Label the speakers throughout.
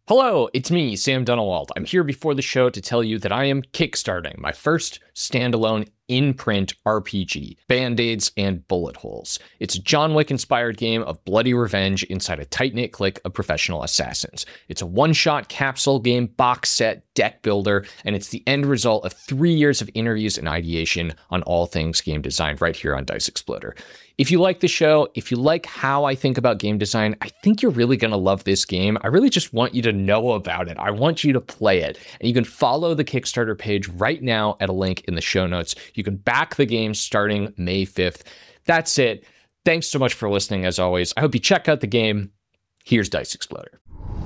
Speaker 1: Hello, it's me, Sam Dunawalt. I'm here before the show to tell you that I am kickstarting my first standalone in-print RPG, Band-Aids and Bullet Holes. It's a John Wick-inspired game of bloody revenge inside a tight-knit clique of professional assassins. It's a one-shot capsule game, box set, deck builder, and it's the end result of 3 years of interviews and ideation on all things game design right here on Dice Exploder. If you like the show, if you like how I think about game design, I think you're really going to love this game. I really just want you to know about it. I want you to play it. And you can follow the Kickstarter page right now at a link in the show notes. You can back the game starting May 5th. That's it. Thanks so much for listening, as always. I hope you check out the game. Here's Dice Exploder.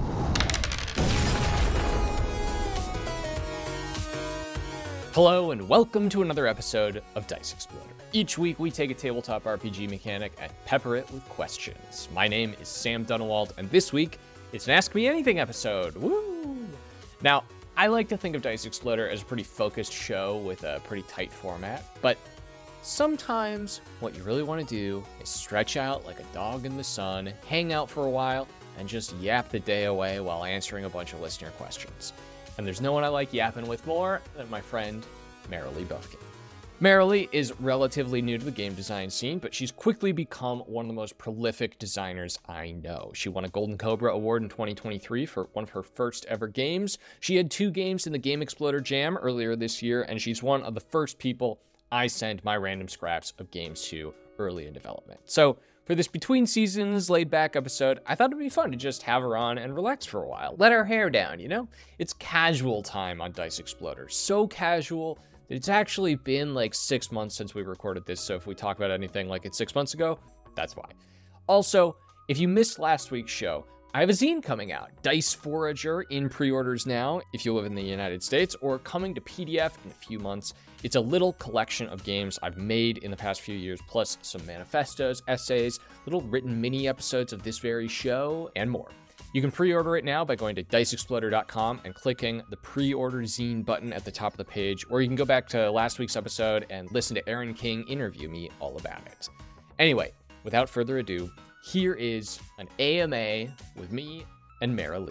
Speaker 1: Hello, and welcome to another episode of Dice Exploder. Each week, we take a tabletop RPG mechanic and pepper it with questions. My name is Sam Dunawalt, and this week, it's an Ask Me Anything episode. Woo! Now, I like to think of Dice Exploder as a pretty focused show with a pretty tight format, but sometimes what you really want to do is stretch out like a dog in the sun, hang out for a while, and just yap the day away while answering a bunch of listener questions. And there's no one I like yapping with more than my friend, Marilee Buffkin. Marilee is relatively new to the game design scene, but she's quickly become one of the most prolific designers I know. She won a Golden Cobra Award in 2023 for one of her first ever games. She had 2 games in the Game Exploder Jam earlier this year, and she's one of the first people I send my random scraps of games to early in development. So for this between seasons laid back episode, I thought it'd be fun to just have her on and relax for a while. Let our hair down, you know? It's casual time on Dice Exploder. So casual that it's actually been like 6 months since we recorded this, so if we talk about anything like it's 6 months ago, that's why. Also, if you missed last week's show, I have a zine coming out, Dice Forager, in pre-orders now if you live in the United States, or coming to PDF in a few months. It's a little collection of games I've made in the past few years, plus some manifestos, essays, little written mini episodes of this very show, and more. You can pre-order it now by going to diceexploder.com and clicking the pre-order zine button at the top of the page, or you can go back to last week's episode and listen to Aaron King interview me all about it. Anyway, without further ado, here is an AMA with me and Marilee.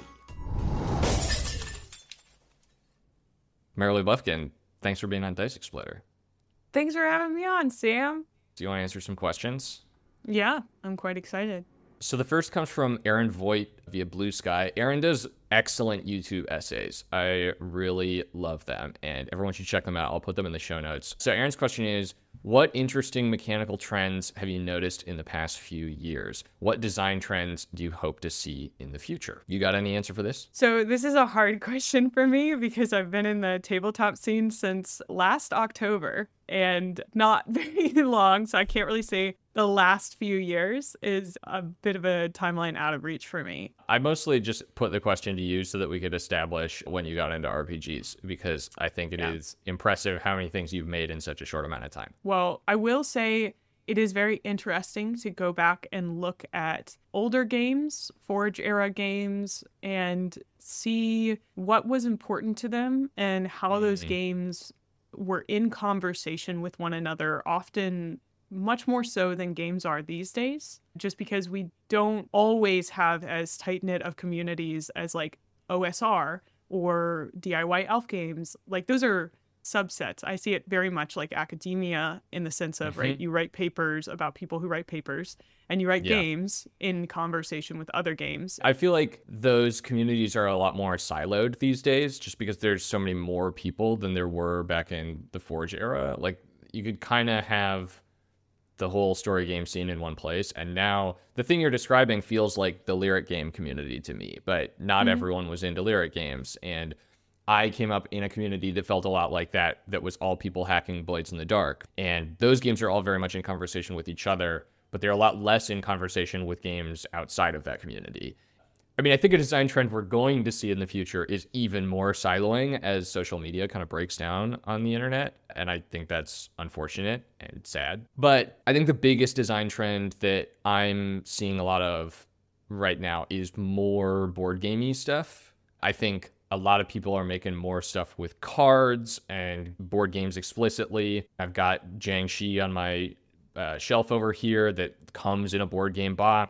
Speaker 1: Marilee Buffkin, thanks for being on Dice Exploder.
Speaker 2: Thanks for having me on, Sam.
Speaker 1: Do you want to answer some questions?
Speaker 2: Yeah, I'm quite excited.
Speaker 1: So the first comes from Aaron Voigt via Blue Sky. Aaron does excellent YouTube essays. I really love them, and everyone should check them out. I'll put them in the show notes. So Aaron's question is, what interesting mechanical trends have you noticed in the past few years? What design trends do you hope to see in the future? You got any answer for this?
Speaker 2: So this is a hard question for me because I've been in the tabletop scene since last October and not very long, so I can't really say the last few years is a bit of a timeline out of reach for me.
Speaker 1: I mostly just put the question to you so that we could establish when you got into RPGs, because I think it is impressive how many things you've made in such a short amount of time.
Speaker 2: Well, I will say it is very interesting to go back and look at older games, Forge era games, and see what was important to them and how those games were in conversation with one another, often much more so than games are these days, just because we don't always have as tight-knit of communities as like OSR or DIY Elf games. Like those are subsets. I see it very much like academia in the sense of, right, you write papers about people who write papers and you write games in conversation with other games.
Speaker 1: I feel like those communities are a lot more siloed these days just because there's so many more people than there were back in the Forge era. Like you could kind of have the whole story game scene in one place, and now the thing you're describing feels like the Lyric game community to me, but not everyone was into Lyric games, and I came up in a community that felt a lot like that was all people hacking Blades in the Dark, and those games are all very much in conversation with each other, but they're a lot less in conversation with games outside of that community. I mean, I think a design trend we're going to see in the future is even more siloing as social media kind of breaks down on the internet. And I think that's unfortunate and sad. But I think the biggest design trend that I'm seeing a lot of right now is more board gamey stuff. I think a lot of people are making more stuff with cards and board games explicitly. I've got Jiangxi on my shelf over here that comes in a board game box.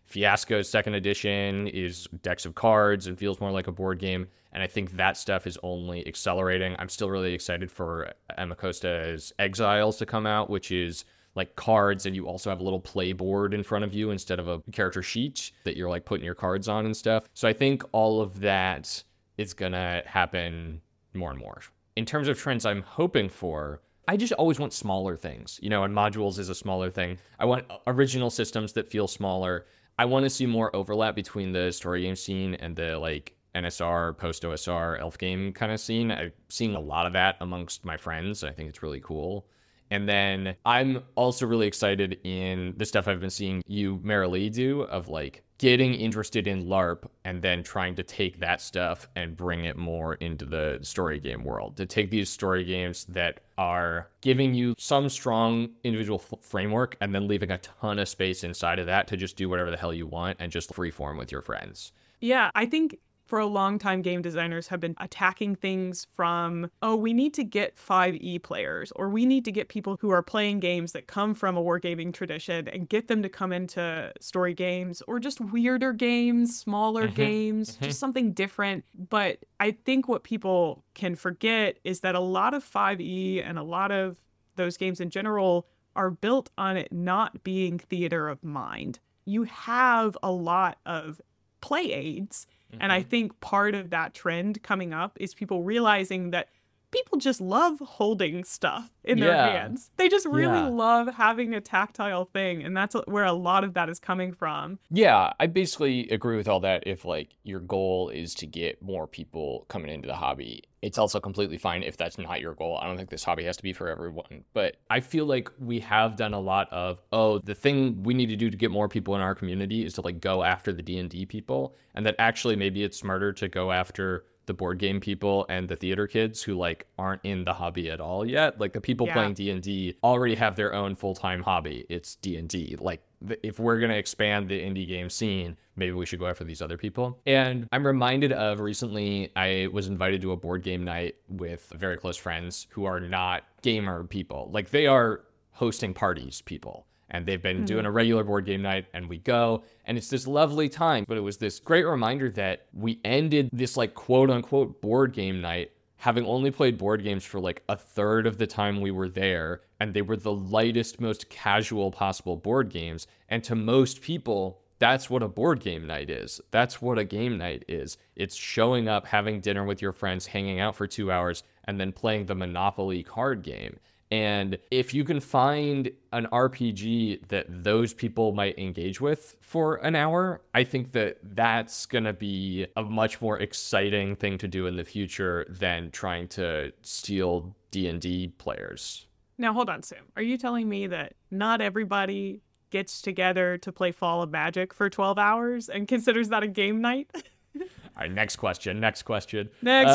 Speaker 1: Fiasco's second edition is decks of cards and feels more like a board game. And I think that stuff is only accelerating. I'm still really excited for Emma Costa's Exiles to come out, which is like cards, and you also have a little play board in front of you instead of a character sheet that you're like putting your cards on and stuff. So I think all of that is gonna happen more and more. In terms of trends I'm hoping for, I just always want smaller things, and modules is a smaller thing. I want original systems that feel smaller. I want to see more overlap between the story game scene and the like NSR, post-OSR, elf game kind of scene. I've seen a lot of that amongst my friends. I think it's really cool. And then I'm also really excited in the stuff I've been seeing you, Marilee, do of like getting interested in LARP and then trying to take that stuff and bring it more into the story game world. To take these story games that are giving you some strong individual framework and then leaving a ton of space inside of that to just do whatever the hell you want and just freeform with your friends.
Speaker 2: Yeah, I think for a long time, game designers have been attacking things from, oh, we need to get 5e players, or we need to get people who are playing games that come from a wargaming tradition and get them to come into story games, or just weirder games, smaller games, just something different. But I think what people can forget is that a lot of 5e and a lot of those games in general are built on it not being theater of mind. You have a lot of play aids. And I think part of that trend coming up is people realizing that people just love holding stuff in their hands. They just really love having a tactile thing. And that's where a lot of that is coming from.
Speaker 1: Yeah, I basically agree with all that. If like your goal is to get more people coming into the hobby, it's also completely fine if that's not your goal. I don't think this hobby has to be for everyone. But I feel like we have done a lot of, the thing we need to do to get more people in our community is to like go after the D&D people. And that actually maybe it's smarter to go after the board game people and the theater kids who like aren't in the hobby at all yet. Like the people playing D&D already have their own full-time hobby. It's D&D. Like if we're going to expand the indie game scene, maybe we should go after these other people. And I'm reminded of recently, I was invited to a board game night with very close friends who are not gamer people. Like they are hosting parties people. And they've been doing a regular board game night, and we go, and it's this lovely time. But it was this great reminder that we ended this like quote unquote board game night having only played board games for like a third of the time we were there. And they were the lightest, most casual possible board games. And to most people, that's what a board game night is. That's what a game night is. It's showing up, having dinner with your friends, hanging out for 2 hours, and then playing the Monopoly card game. And if you can find an RPG that those people might engage with for an hour, I think that that's going to be a much more exciting thing to do in the future than trying to steal D&D players.
Speaker 2: Now, hold on, Sam. Are you telling me that not everybody gets together to play Fall of Magic for 12 hours and considers that a game night?
Speaker 1: All right, next question.
Speaker 2: Next question.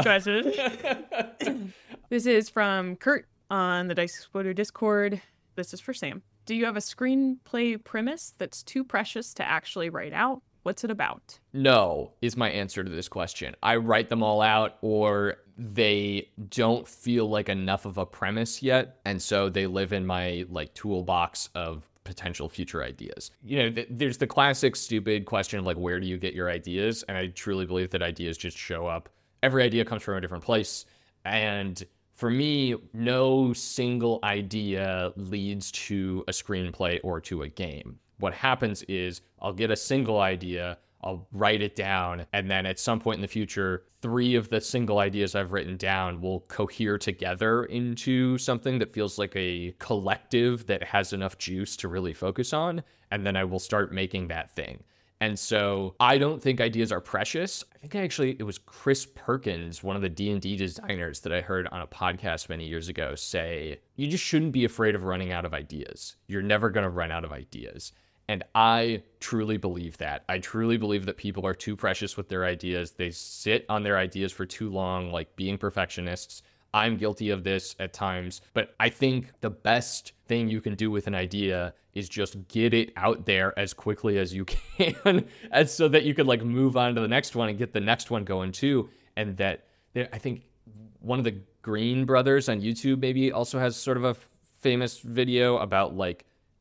Speaker 2: This is from Kurt on the Dice Exploder Discord. This is for Sam. Do you have a screenplay premise that's too precious to actually write out? What's it about?
Speaker 1: No, is my answer to this question. I write them all out, or they don't feel like enough of a premise yet, and so they live in my like toolbox of potential future ideas. There's the classic stupid question of like, where do you get your ideas? And I truly believe that ideas just show up. Every idea comes from a different place, and for me, no single idea leads to a screenplay or to a game. What happens is I'll get a single idea, I'll write it down, and then at some point in the future, 3 of the single ideas I've written down will cohere together into something that feels like a collective that has enough juice to really focus on, and then I will start making that thing. And so I don't think ideas are precious. I think it was Chris Perkins, one of the D&D designers that I heard on a podcast many years ago say, you just shouldn't be afraid of running out of ideas. You're never going to run out of ideas. And I truly believe that. I truly believe that people are too precious with their ideas. They sit on their ideas for too long, like being perfectionists. I'm guilty of this at times, but I think the best thing you can do with an idea is just get it out there as quickly as you can, and so that you can like move on to the next one and get the next one going too. And that I think one of the Green brothers on YouTube maybe also has sort of a famous video about like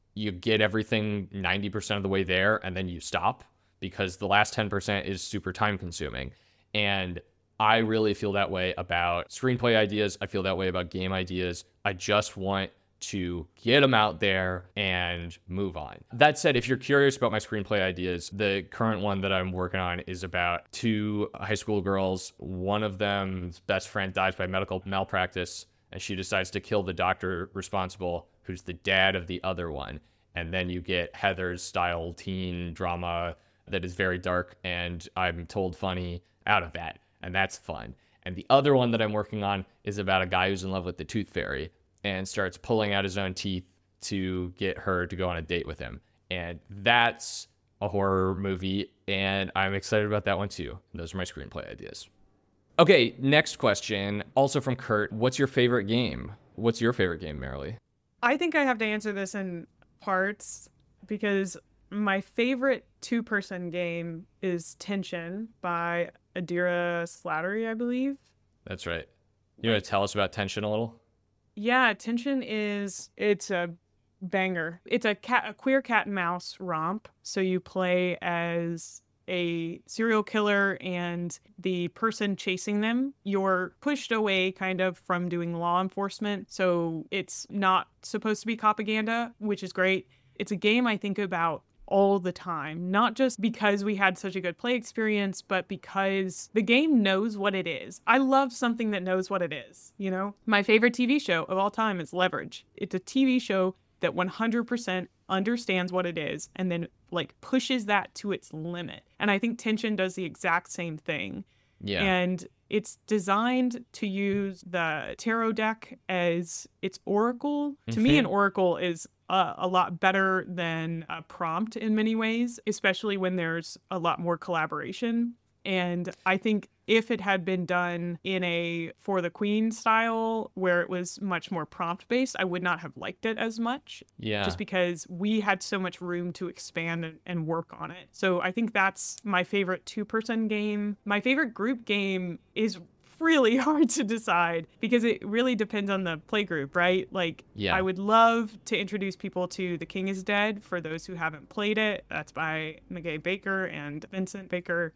Speaker 1: you get everything 90% of the way there and then you stop because the last 10% is super time consuming. And I really feel that way about screenplay ideas. I feel that way about game ideas. I just want to get them out there and move on. That said, if you're curious about my screenplay ideas, the current one that I'm working on is about two high school girls. One of them's best friend dies by medical malpractice, and she decides to kill the doctor responsible, who's the dad of the other one. And then you get Heather's style teen drama that is very dark and I'm told funny out of that. And that's fun. And the other one that I'm working on is about a guy who's in love with the tooth fairy and starts pulling out his own teeth to get her to go on a date with him. And that's a horror movie, and I'm excited about that one too. Those are my screenplay ideas. Okay, next question, also from Kurt. What's your favorite game? What's your favorite game, Marilee?
Speaker 2: I think I have to answer this in parts because my favorite two-person game is Tension by Adira Slattery, I believe.
Speaker 1: That's right. You want to tell us about Tension a little?
Speaker 2: Yeah, Tension it's a banger. It's a queer cat and mouse romp. So you play as a serial killer and the person chasing them. You're pushed away kind of from doing law enforcement. So it's not supposed to be propaganda, which is great. It's a game I think about all the time, not just because we had such a good play experience, but because the game knows what it is. I love something that knows what it is, you know? My favorite TV show of all time is Leverage. It's a TV show that 100% understands what it is and then like pushes that to its limit. And I think Tension does the exact same thing.
Speaker 1: Yeah.
Speaker 2: And it's designed to use the tarot deck as its oracle. To me, an oracle is a lot better than a prompt in many ways, especially when there's a lot more collaboration. And I think if it had been done in a For the Queen style, where it was much more prompt-based, I would not have liked it as much.
Speaker 1: Yeah.
Speaker 2: Just because we had so much room to expand and work on it. So I think that's my favorite two-person game. My favorite group game is really hard to decide because it really depends on the play group, right? Like,
Speaker 1: yeah.
Speaker 2: I would love to introduce people to The King is Dead for those who haven't played it. That's by Meguey Baker and Vincent Baker.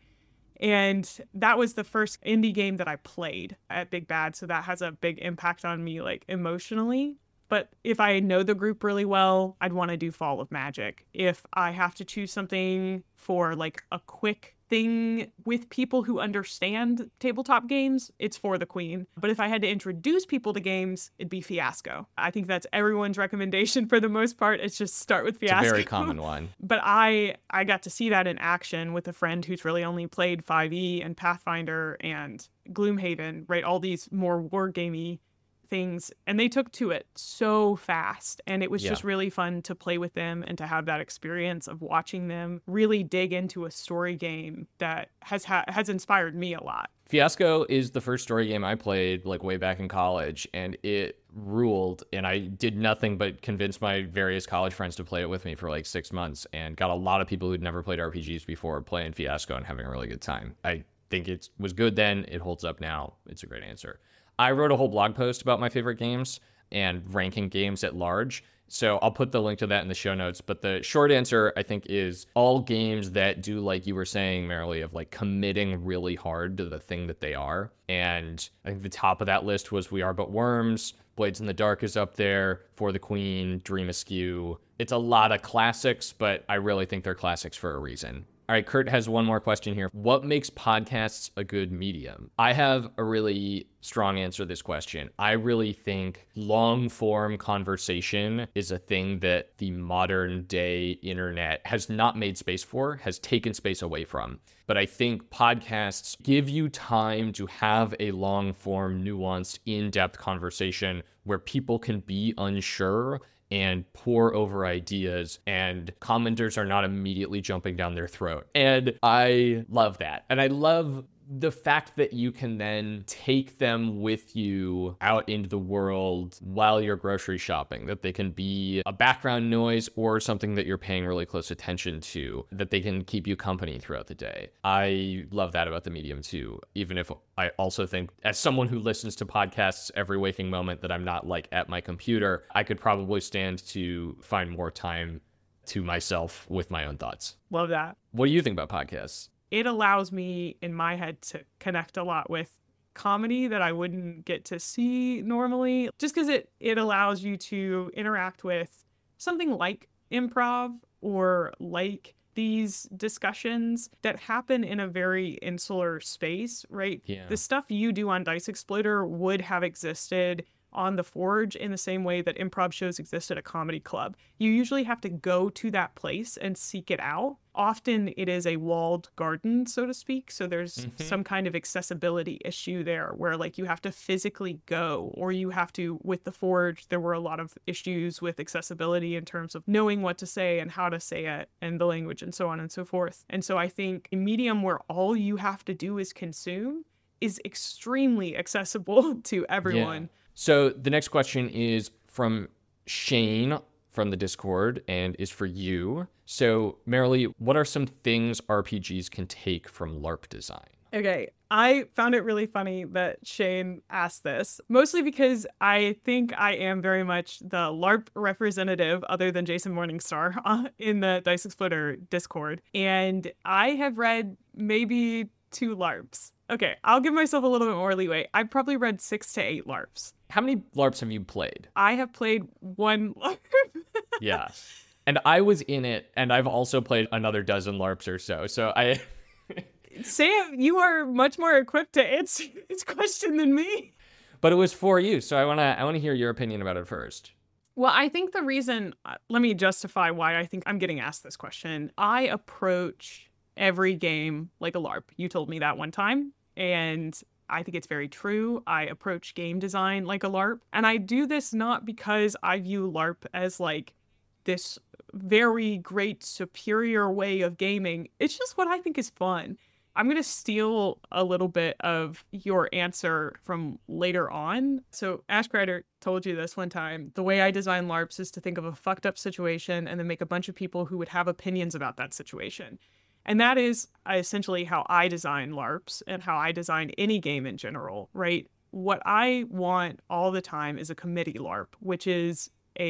Speaker 2: And that was the first indie game that I played at Big Bad. So that has a big impact on me, like emotionally. But if I know the group really well, I'd want to do Fall of Magic. If I have to choose something for like a quick thing with people who understand tabletop games, it's For the Queen. But if I had to introduce people to games, it'd be Fiasco. I think that's everyone's recommendation for the most part. It's just start with Fiasco.
Speaker 1: It's a very common one.
Speaker 2: But I got to see that in action with a friend who's really only played 5e and Pathfinder and Gloomhaven, right? All these more wargamey things, and they took to it so fast, and it was just really fun to play with them and to have that experience of watching them really dig into a story game that has inspired me a lot.
Speaker 1: Fiasco is the first story game I played like way back in college, and it ruled, and I did nothing but convince my various college friends to play it with me for like 6 months and got a lot of people who'd never played RPGs before playing Fiasco and having a really good time. I think it was good then, it holds up now. It's a great answer. I wrote a whole blog post about my favorite games and ranking games at large, so I'll put the link to that in the show notes. But the short answer, I think, is all games that do, like you were saying, Marilee, of like committing really hard to the thing that they are. And I think the top of that list was We Are But Worms, Blades in the Dark is up there, For the Queen, Dream Askew. It's a lot of classics, but I really think they're classics for a reason. All right, Kurt has one more question here. What makes podcasts a good medium? I have a really strong answer to this question. I really think long-form conversation is a thing that the modern day internet has not made space for, has taken space away from. But I think podcasts give you time to have a long-form, nuanced, in-depth conversation where people can be unsure and pour over ideas, and commenters are not immediately jumping down their throat. And I love that. And I love the fact that you can then take them with you out into the world while you're grocery shopping, that they can be a background noise or something that you're paying really close attention to, that they can keep you company throughout the day. I love that about the medium too, even if I also think, as someone who listens to podcasts every waking moment, that I'm not like at my computer, I could probably stand to find more time to myself with my own thoughts.
Speaker 2: Love that.
Speaker 1: What do you think about podcasts?
Speaker 2: It allows me in my head to connect a lot with comedy that I wouldn't get to see normally, just because it allows you to interact with something like improv or like these discussions that happen in a very insular space, right?
Speaker 1: Yeah.
Speaker 2: The stuff you do on Dice Exploder would have existed on the Forge in the same way that improv shows exist at a comedy club. You usually have to go to that place and seek it out. Often it is a walled garden, so to speak. So there's some kind of accessibility issue there where like you have to physically go, or you have to, with the Forge, there were a lot of issues with accessibility in terms of knowing what to say and how to say it and the language and so on and so forth. And so I think a medium where all you have to do is consume is extremely accessible to everyone.
Speaker 1: Yeah. So the next question is from Shane from the Discord and is for you. So Marilee, what are some things RPGs can take from LARP design?
Speaker 2: Okay, I found it really funny that Shane asked this, mostly because I think I am very much the LARP representative, other than Jason Morningstar, in the Dice Exploder Discord. And I have read maybe 2 LARPs. Okay, I'll give myself a little bit more leeway. I've probably read 6 to 8 LARPs.
Speaker 1: How many LARPs have you played?
Speaker 2: I have played 1 LARP.
Speaker 1: Yeah. And I was in it, and I've also played another dozen LARPs or so. So I...
Speaker 2: Sam, you are much more equipped to answer this question than me.
Speaker 1: But it was for you, so I wanna hear your opinion about it first.
Speaker 2: Well, I think the reason, let me justify why I think I'm getting asked this question. I approach every game like a LARP. You told me that one time, and I think it's very true. I approach game design like a LARP, and I do this not because I view LARP as like this very great superior way of gaming. It's just what I think is fun. I'm going to steal a little bit of your answer from later on. So Ash Crider told you this one time. The way I design LARPs is to think of a fucked up situation and then make a bunch of people who would have opinions about that situation. And that is essentially how I design LARPs and how I design any game in general, right? What I want all the time is a committee LARP, which is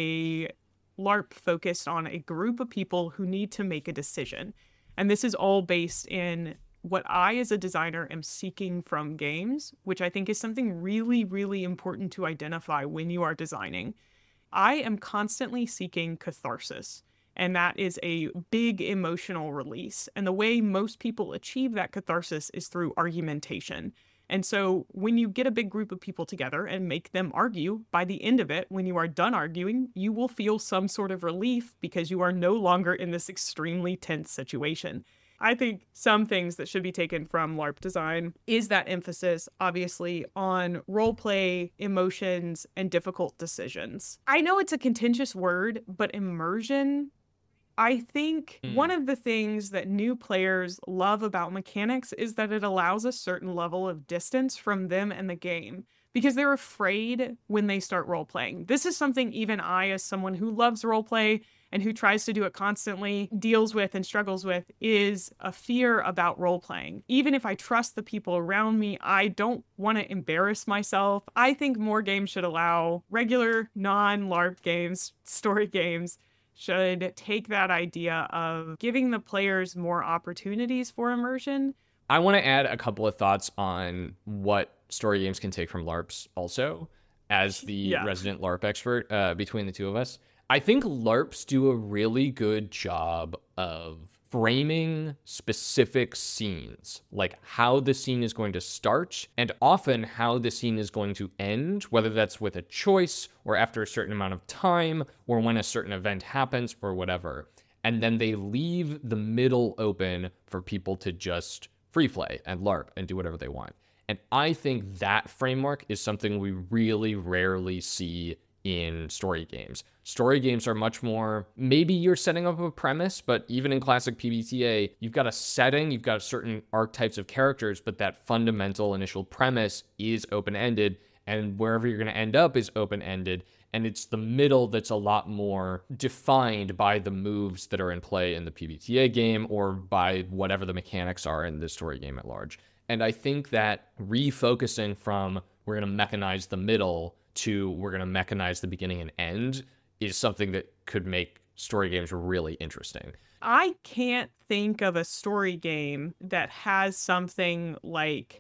Speaker 2: a LARP focused on a group of people who need to make a decision. And this is all based in what I, as a designer, am seeking from games, which I think is something really, really important to identify when you are designing. I am constantly seeking catharsis. And that is a big emotional release. And the way most people achieve that catharsis is through argumentation. And so when you get a big group of people together and make them argue, by the end of it, when you are done arguing, you will feel some sort of relief because you are no longer in this extremely tense situation. I think some things that should be taken from LARP design is that emphasis, obviously, on roleplay, emotions, and difficult decisions. I know it's a contentious word, but immersion, I think one of the things that new players love about mechanics is that it allows a certain level of distance from them and the game, because they're afraid when they start role-playing. This is something even I, as someone who loves roleplay and who tries to do it constantly, deals with and struggles with, is a fear about role-playing. Even if I trust the people around me, I don't want to embarrass myself. I think more games should allow regular, non-LARP games, story games, should take that idea of giving the players more opportunities for immersion.
Speaker 1: I want to add a couple of thoughts on what story games can take from LARPs also, as the resident LARP expert between the two of us. I think LARPs do a really good job of framing specific scenes, like how the scene is going to start and often how the scene is going to end, whether that's with a choice or after a certain amount of time or when a certain event happens or whatever. And then they leave the middle open for people to just free play and LARP and do whatever they want. And I think that framework is something we really rarely see in story games. Story games are much more, maybe you're setting up a premise, but even in classic PBTA, you've got a setting, you've got certain archetypes of characters, but that fundamental initial premise is open-ended, and wherever you're going to end up is open-ended. And it's the middle that's a lot more defined by the moves that are in play in the PBTA game or by whatever the mechanics are in the story game at large. And I think that refocusing from we're going to mechanize the middle to we're going to mechanize the beginning and end is something that could make story games really interesting.
Speaker 2: I can't think of a story game that has something like,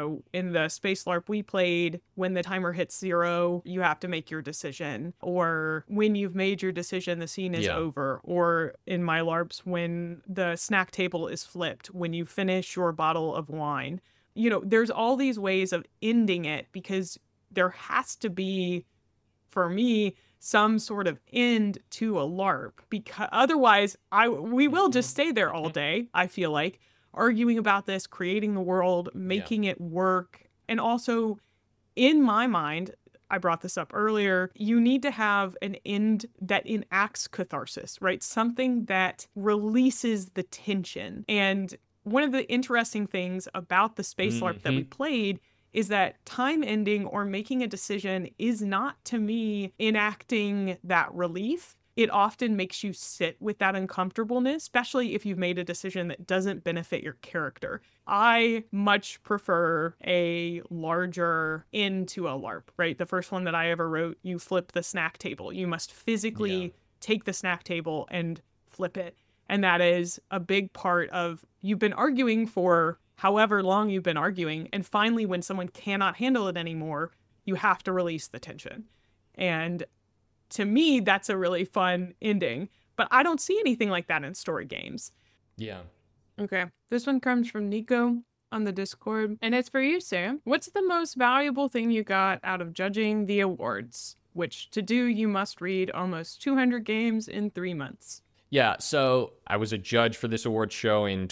Speaker 2: in the Space LARP we played, when the timer hits 0, you have to make your decision. Or when you've made your decision, the scene is over. Or in my LARPs, when the snack table is flipped, when you finish your bottle of wine. There's all these ways of ending it because there has to be, for me, some sort of end to a LARP, because otherwise we will just stay there all day, I feel like, arguing about this, creating the world, making it work. And also, in my mind, I brought this up earlier, you need to have an end that enacts catharsis, right? Something that releases the tension. And one of the interesting things about the Space LARP that we played is that time ending or making a decision is not, to me, enacting that relief. It often makes you sit with that uncomfortableness, especially if you've made a decision that doesn't benefit your character. I much prefer a larger end to a LARP, right? The first one that I ever wrote, you flip the snack table. You must physically take the snack table and flip it. And that is a big part of, you've been arguing for however long you've been arguing, and finally when someone cannot handle it anymore, you have to release the tension. And to me, that's a really fun ending, but I don't see anything like that in story games.
Speaker 1: Yeah.
Speaker 2: Okay, this one comes from Nico on the Discord, and it's for you, Sam. What's the most valuable thing you got out of judging the awards? Which to do, you must read almost 200 games in 3 months.
Speaker 1: Yeah, so I was a judge for this awards show in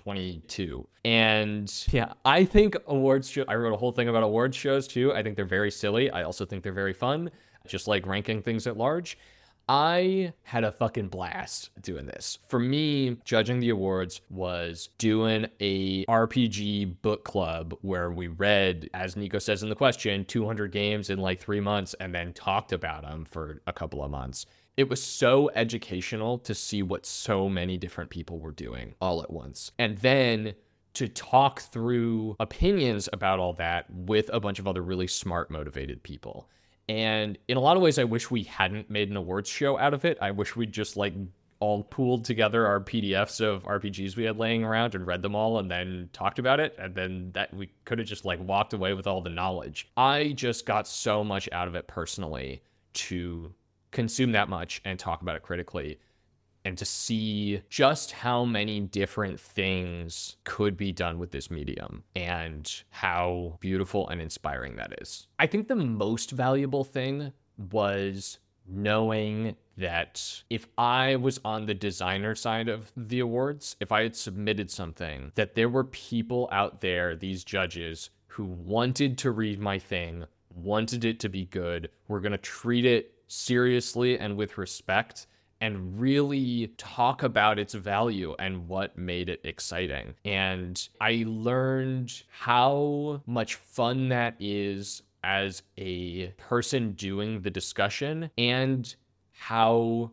Speaker 1: 2022. And yeah, I think I wrote a whole thing about awards shows too. I think they're very silly. I also think they're very fun, just like ranking things at large. I had a fucking blast doing this. For me, judging the awards was doing a RPG book club where we read, as Nico says in the question, 200 games in like 3 months and then talked about them for a couple of months. It was so educational to see what so many different people were doing all at once. And then to talk through opinions about all that with a bunch of other really smart, motivated people. And in a lot of ways, I wish we hadn't made an awards show out of it. I wish we'd just like all pooled together our PDFs of RPGs we had laying around and read them all and then talked about it. And then that we could have just like walked away with all the knowledge. I just got so much out of it personally to consume that much and talk about it critically, and to see just how many different things could be done with this medium and how beautiful and inspiring that is. I think the most valuable thing was knowing that if I was on the designer side of the awards, if I had submitted something, that there were people out there, these judges, who wanted to read my thing, wanted it to be good, were going to treat it seriously and with respect, and really talk about its value and what made it exciting. And I learned how much fun that is as a person doing the discussion, and how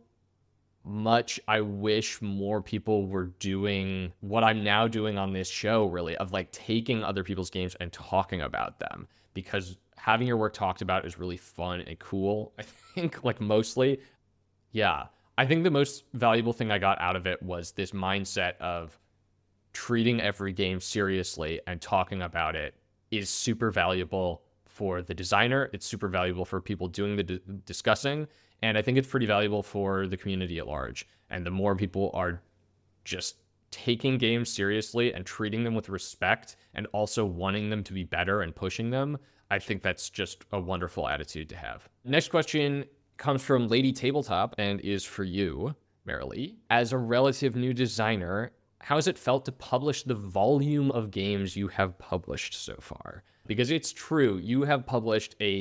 Speaker 1: much I wish more people were doing what I'm now doing on this show, really, of like taking other people's games and talking about them, because having your work talked about is really fun and cool. I think, like, mostly. Yeah. I think the most valuable thing I got out of it was this mindset of treating every game seriously and talking about it is super valuable for the designer. It's super valuable for people doing the discussing. And I think it's pretty valuable for the community at large. And the more people are just taking games seriously and treating them with respect and also wanting them to be better and pushing them, I think that's just a wonderful attitude to have. Next question comes from Lady Tabletop and is for you, Marilee. As a relative new designer, how has it felt to publish the volume of games you have published so far? Because it's true, you have published a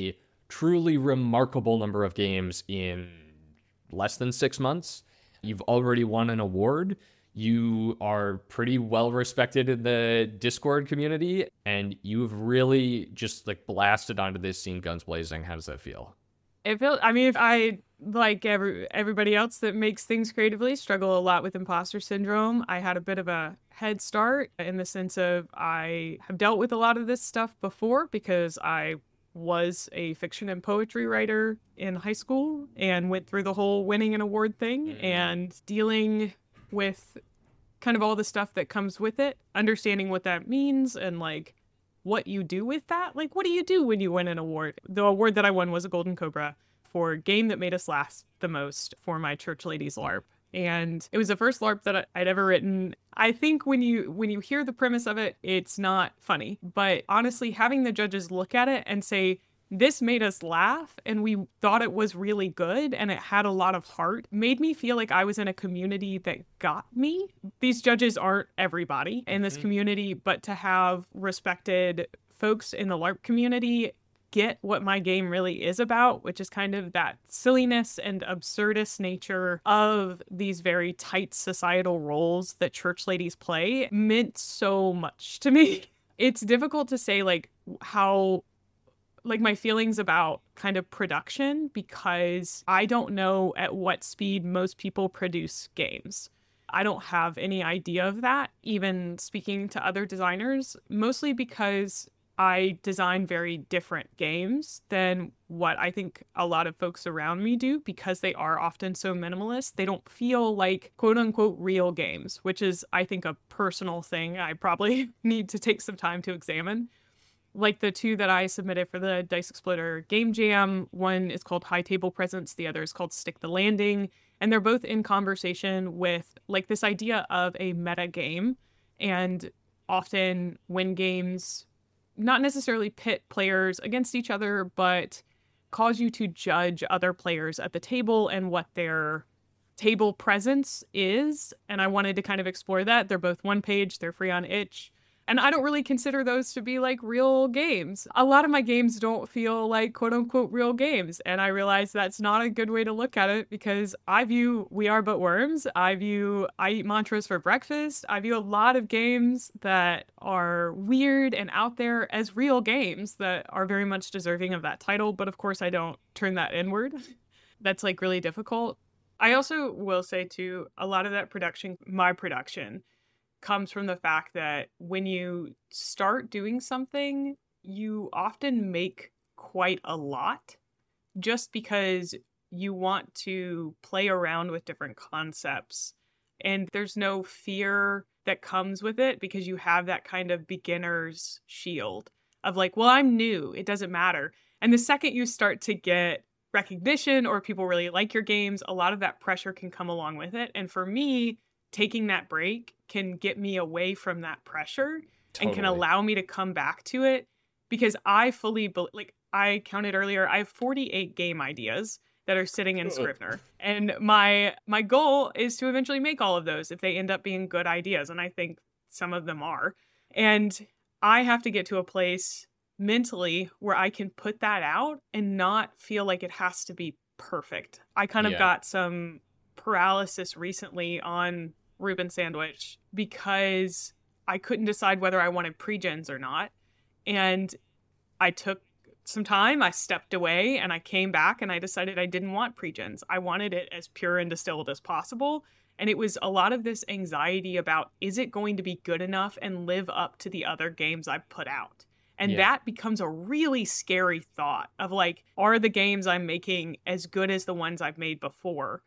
Speaker 1: truly remarkable number of games in less than 6 months. You've already won an award. You are pretty well respected in the Discord community, and you've really just like blasted onto this scene guns blazing. How does that feel?
Speaker 2: It feels, I mean, if I, like everybody else that makes things creatively, struggle a lot with imposter syndrome. I had a bit of a head start in the sense of I have dealt with a lot of this stuff before because I was a fiction and poetry writer in high school and went through the whole winning an award thing and dealing with kind of all the stuff that comes with it, understanding what that means and like what you do with that. Like, what do you do when you win an award? The award that I won was a Golden Cobra for game that made us laugh the most for my Church Ladies LARP. And it was the first LARP that I'd ever written. I think when you hear the premise of it, it's not funny. But honestly, having the judges look at it and say, this made us laugh and we thought it was really good and it had a lot of heart, made me feel like I was in a community that got me. These judges aren't everybody in this community, but to have respected folks in the LARP community get what my game really is about, which is kind of that silliness and absurdist nature of these very tight societal roles that church ladies play, meant so much to me. It's difficult to say like how like my feelings about kind of production because I don't know at what speed most people produce games. I don't have any idea of that, even speaking to other designers, mostly because I design very different games than what I think a lot of folks around me do because they are often so minimalist. They don't feel like quote unquote real games, which is, I think, a personal thing I probably need to take some time to examine. Like the two that I submitted for the Dice Exploder Game Jam, one is called High Table Presence, the other is called Stick the Landing. And they're both in conversation with like this idea of a meta game. And often when games not necessarily pit players against each other, but cause you to judge other players at the table and what their table presence is. And I wanted to kind of explore that. They're both one page, they're free on itch. And I don't really consider those to be like real games. A lot of my games don't feel like quote unquote real games. And I realize that's not a good way to look at it because I view We Are But Worms. I Eat Mantras for Breakfast. I view a lot of games that are weird and out there as real games that are very much deserving of that title. But of course, I don't turn that inward. That's like really difficult. I also will say too, a lot of that production, my production, comes from the fact that when you start doing something, you often make quite a lot just because you want to play around with different concepts. And there's no fear that comes with it because you have that kind of beginner's shield of like, well, I'm new, it doesn't matter. And the second you start to get recognition or people really like your games, a lot of that pressure can come along with it. And for me, taking that break can get me away from that pressure and can allow me to come back to it because I fully like I counted earlier, I have 48 game ideas that are sitting in Scrivener. And my goal is to eventually make all of those if they end up being good ideas. And I think some of them are. And I have to get to a place mentally where I can put that out and not feel like it has to be perfect. I kind of got some paralysis recently on Reuben Sandwich because I couldn't decide whether I wanted pre-gens or not. And I took some time, I stepped away and I came back and I decided I didn't want pre-gens. I wanted it as pure and distilled as possible. And it was a lot of this anxiety about, is it going to be good enough and live up to the other games I've put out? And that becomes a really scary thought of like, are the games I'm making as good as the ones I've made before?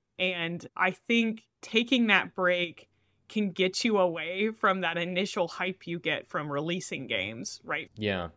Speaker 2: And I think taking that break can get you away from that initial hype you get from releasing games, right?
Speaker 1: Yeah.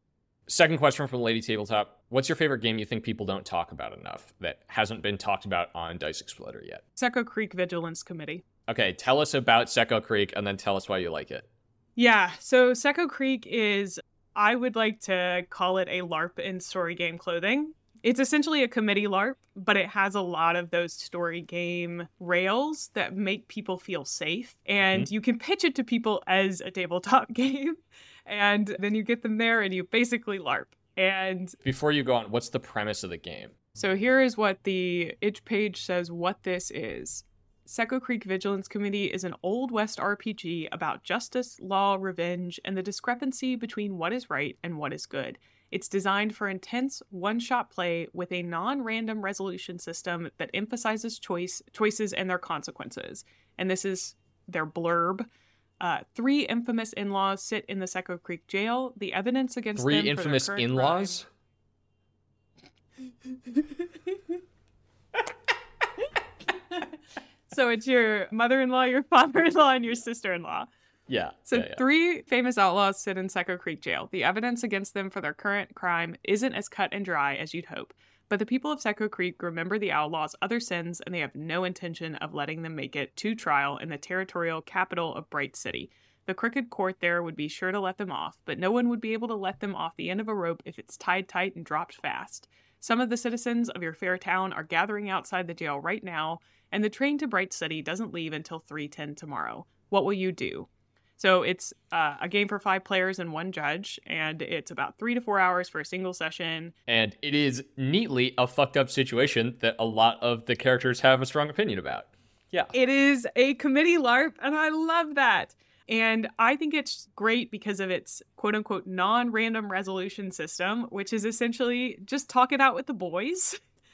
Speaker 1: Second question from Lady Tabletop. What's your favorite game you think people don't talk about enough that hasn't been talked about on Dice Exploder yet?
Speaker 2: Secco Creek Vigilance Committee.
Speaker 1: Okay, tell us about Secco Creek and then tell us why you like it.
Speaker 2: Yeah, so Secco Creek is, I would like to call it a LARP in story game clothing. It's essentially a committee LARP, but it has a lot of those story game rails that make people feel safe. And you can pitch it to people as a tabletop game. And then you get them there and you basically LARP. And
Speaker 1: before you go on, what's the premise of the game?
Speaker 2: so here is what the itch page says what this is. Secco Creek Vigilance Committee is an Old West RPG about justice, law, revenge, and the discrepancy between what is right and what is good. It's designed for intense, one-shot play with a non-random resolution system that emphasizes choices and their consequences. And this is their blurb. 3 infamous in-laws sit in the Secco Creek jail. The evidence against them
Speaker 1: 3 infamous
Speaker 2: for their current
Speaker 1: in-laws?
Speaker 2: So it's your mother-in-law, your father-in-law, and your sister-in-law.
Speaker 1: Yeah.
Speaker 2: So 3 famous outlaws sit in Secco Creek jail. The evidence against them for their current crime isn't as cut and dry as you'd hope. But the people of Secco Creek remember the outlaws' other sins, and they have no intention of letting them make it to trial in the territorial capital of Bright City. The crooked court there would be sure to let them off, but no one would be able to let them off the end of a rope if it's tied tight and dropped fast. Some of the citizens of your fair town are gathering outside the jail right now, and the train to Bright City doesn't leave until 3:10 tomorrow. What will you do? So it's a game for 5 players and 1 judge, and it's about 3 to 4 hours for a single session.
Speaker 1: And it is neatly a fucked up situation that a lot of the characters have a strong opinion about. Yeah.
Speaker 2: It is a committee LARP, and I love that. And I think it's great because of its quote-unquote non-random resolution system, which is essentially just talk it out with the boys,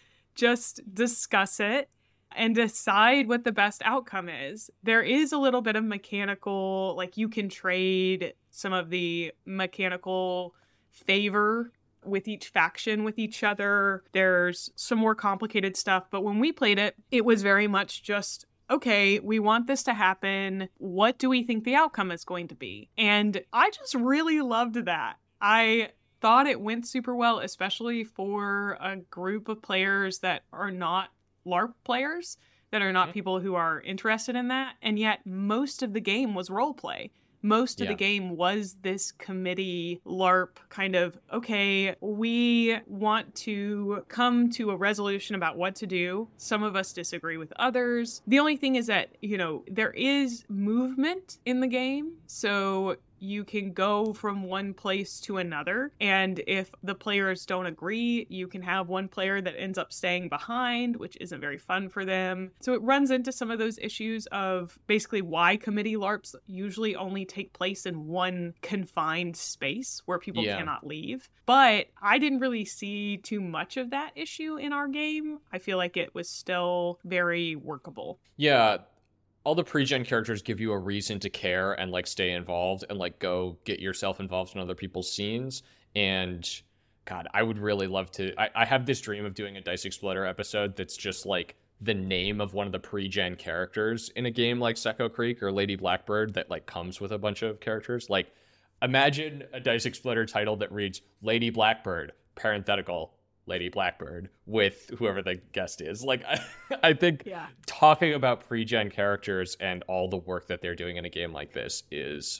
Speaker 2: just discuss it, and decide what the best outcome is. There is a little bit of mechanical, like you can trade some of the mechanical favor with each faction with each other. There's some more complicated stuff, but when we played it, it was very much just, okay, we want this to happen. What do we think the outcome is going to be? And I just really loved that. I thought it went super well, especially for a group of players that are not LARP players, that are not people who are interested in that. And yet most of the game was role play. Most of the game was this committee LARP kind of, okay, we want to come to a resolution about what to do. Some of us disagree with others. The only thing is that, you know, there is movement in the game. So you can go from one place to another. And if the players don't agree, you can have one player that ends up staying behind, which isn't very fun for them. So it runs into some of those issues of basically why committee LARPs usually only take place in one confined space where people cannot leave. But I didn't really see too much of that issue in our game. I feel like it was still very workable.
Speaker 1: Yeah. All the pre-gen characters give you a reason to care and like stay involved and like go get yourself involved in other people's scenes. And God, I would really love to. I have this dream of doing a Dice Exploder episode that's just like the name of one of the pre-gen characters in a game like Secco Creek or Lady Blackbird that like comes with a bunch of characters. Like imagine a Dice Exploder title that reads Lady Blackbird, parenthetical, Lady Blackbird, with whoever the guest is. Like, I think talking about pre-gen characters and all the work that they're doing in a game like this is,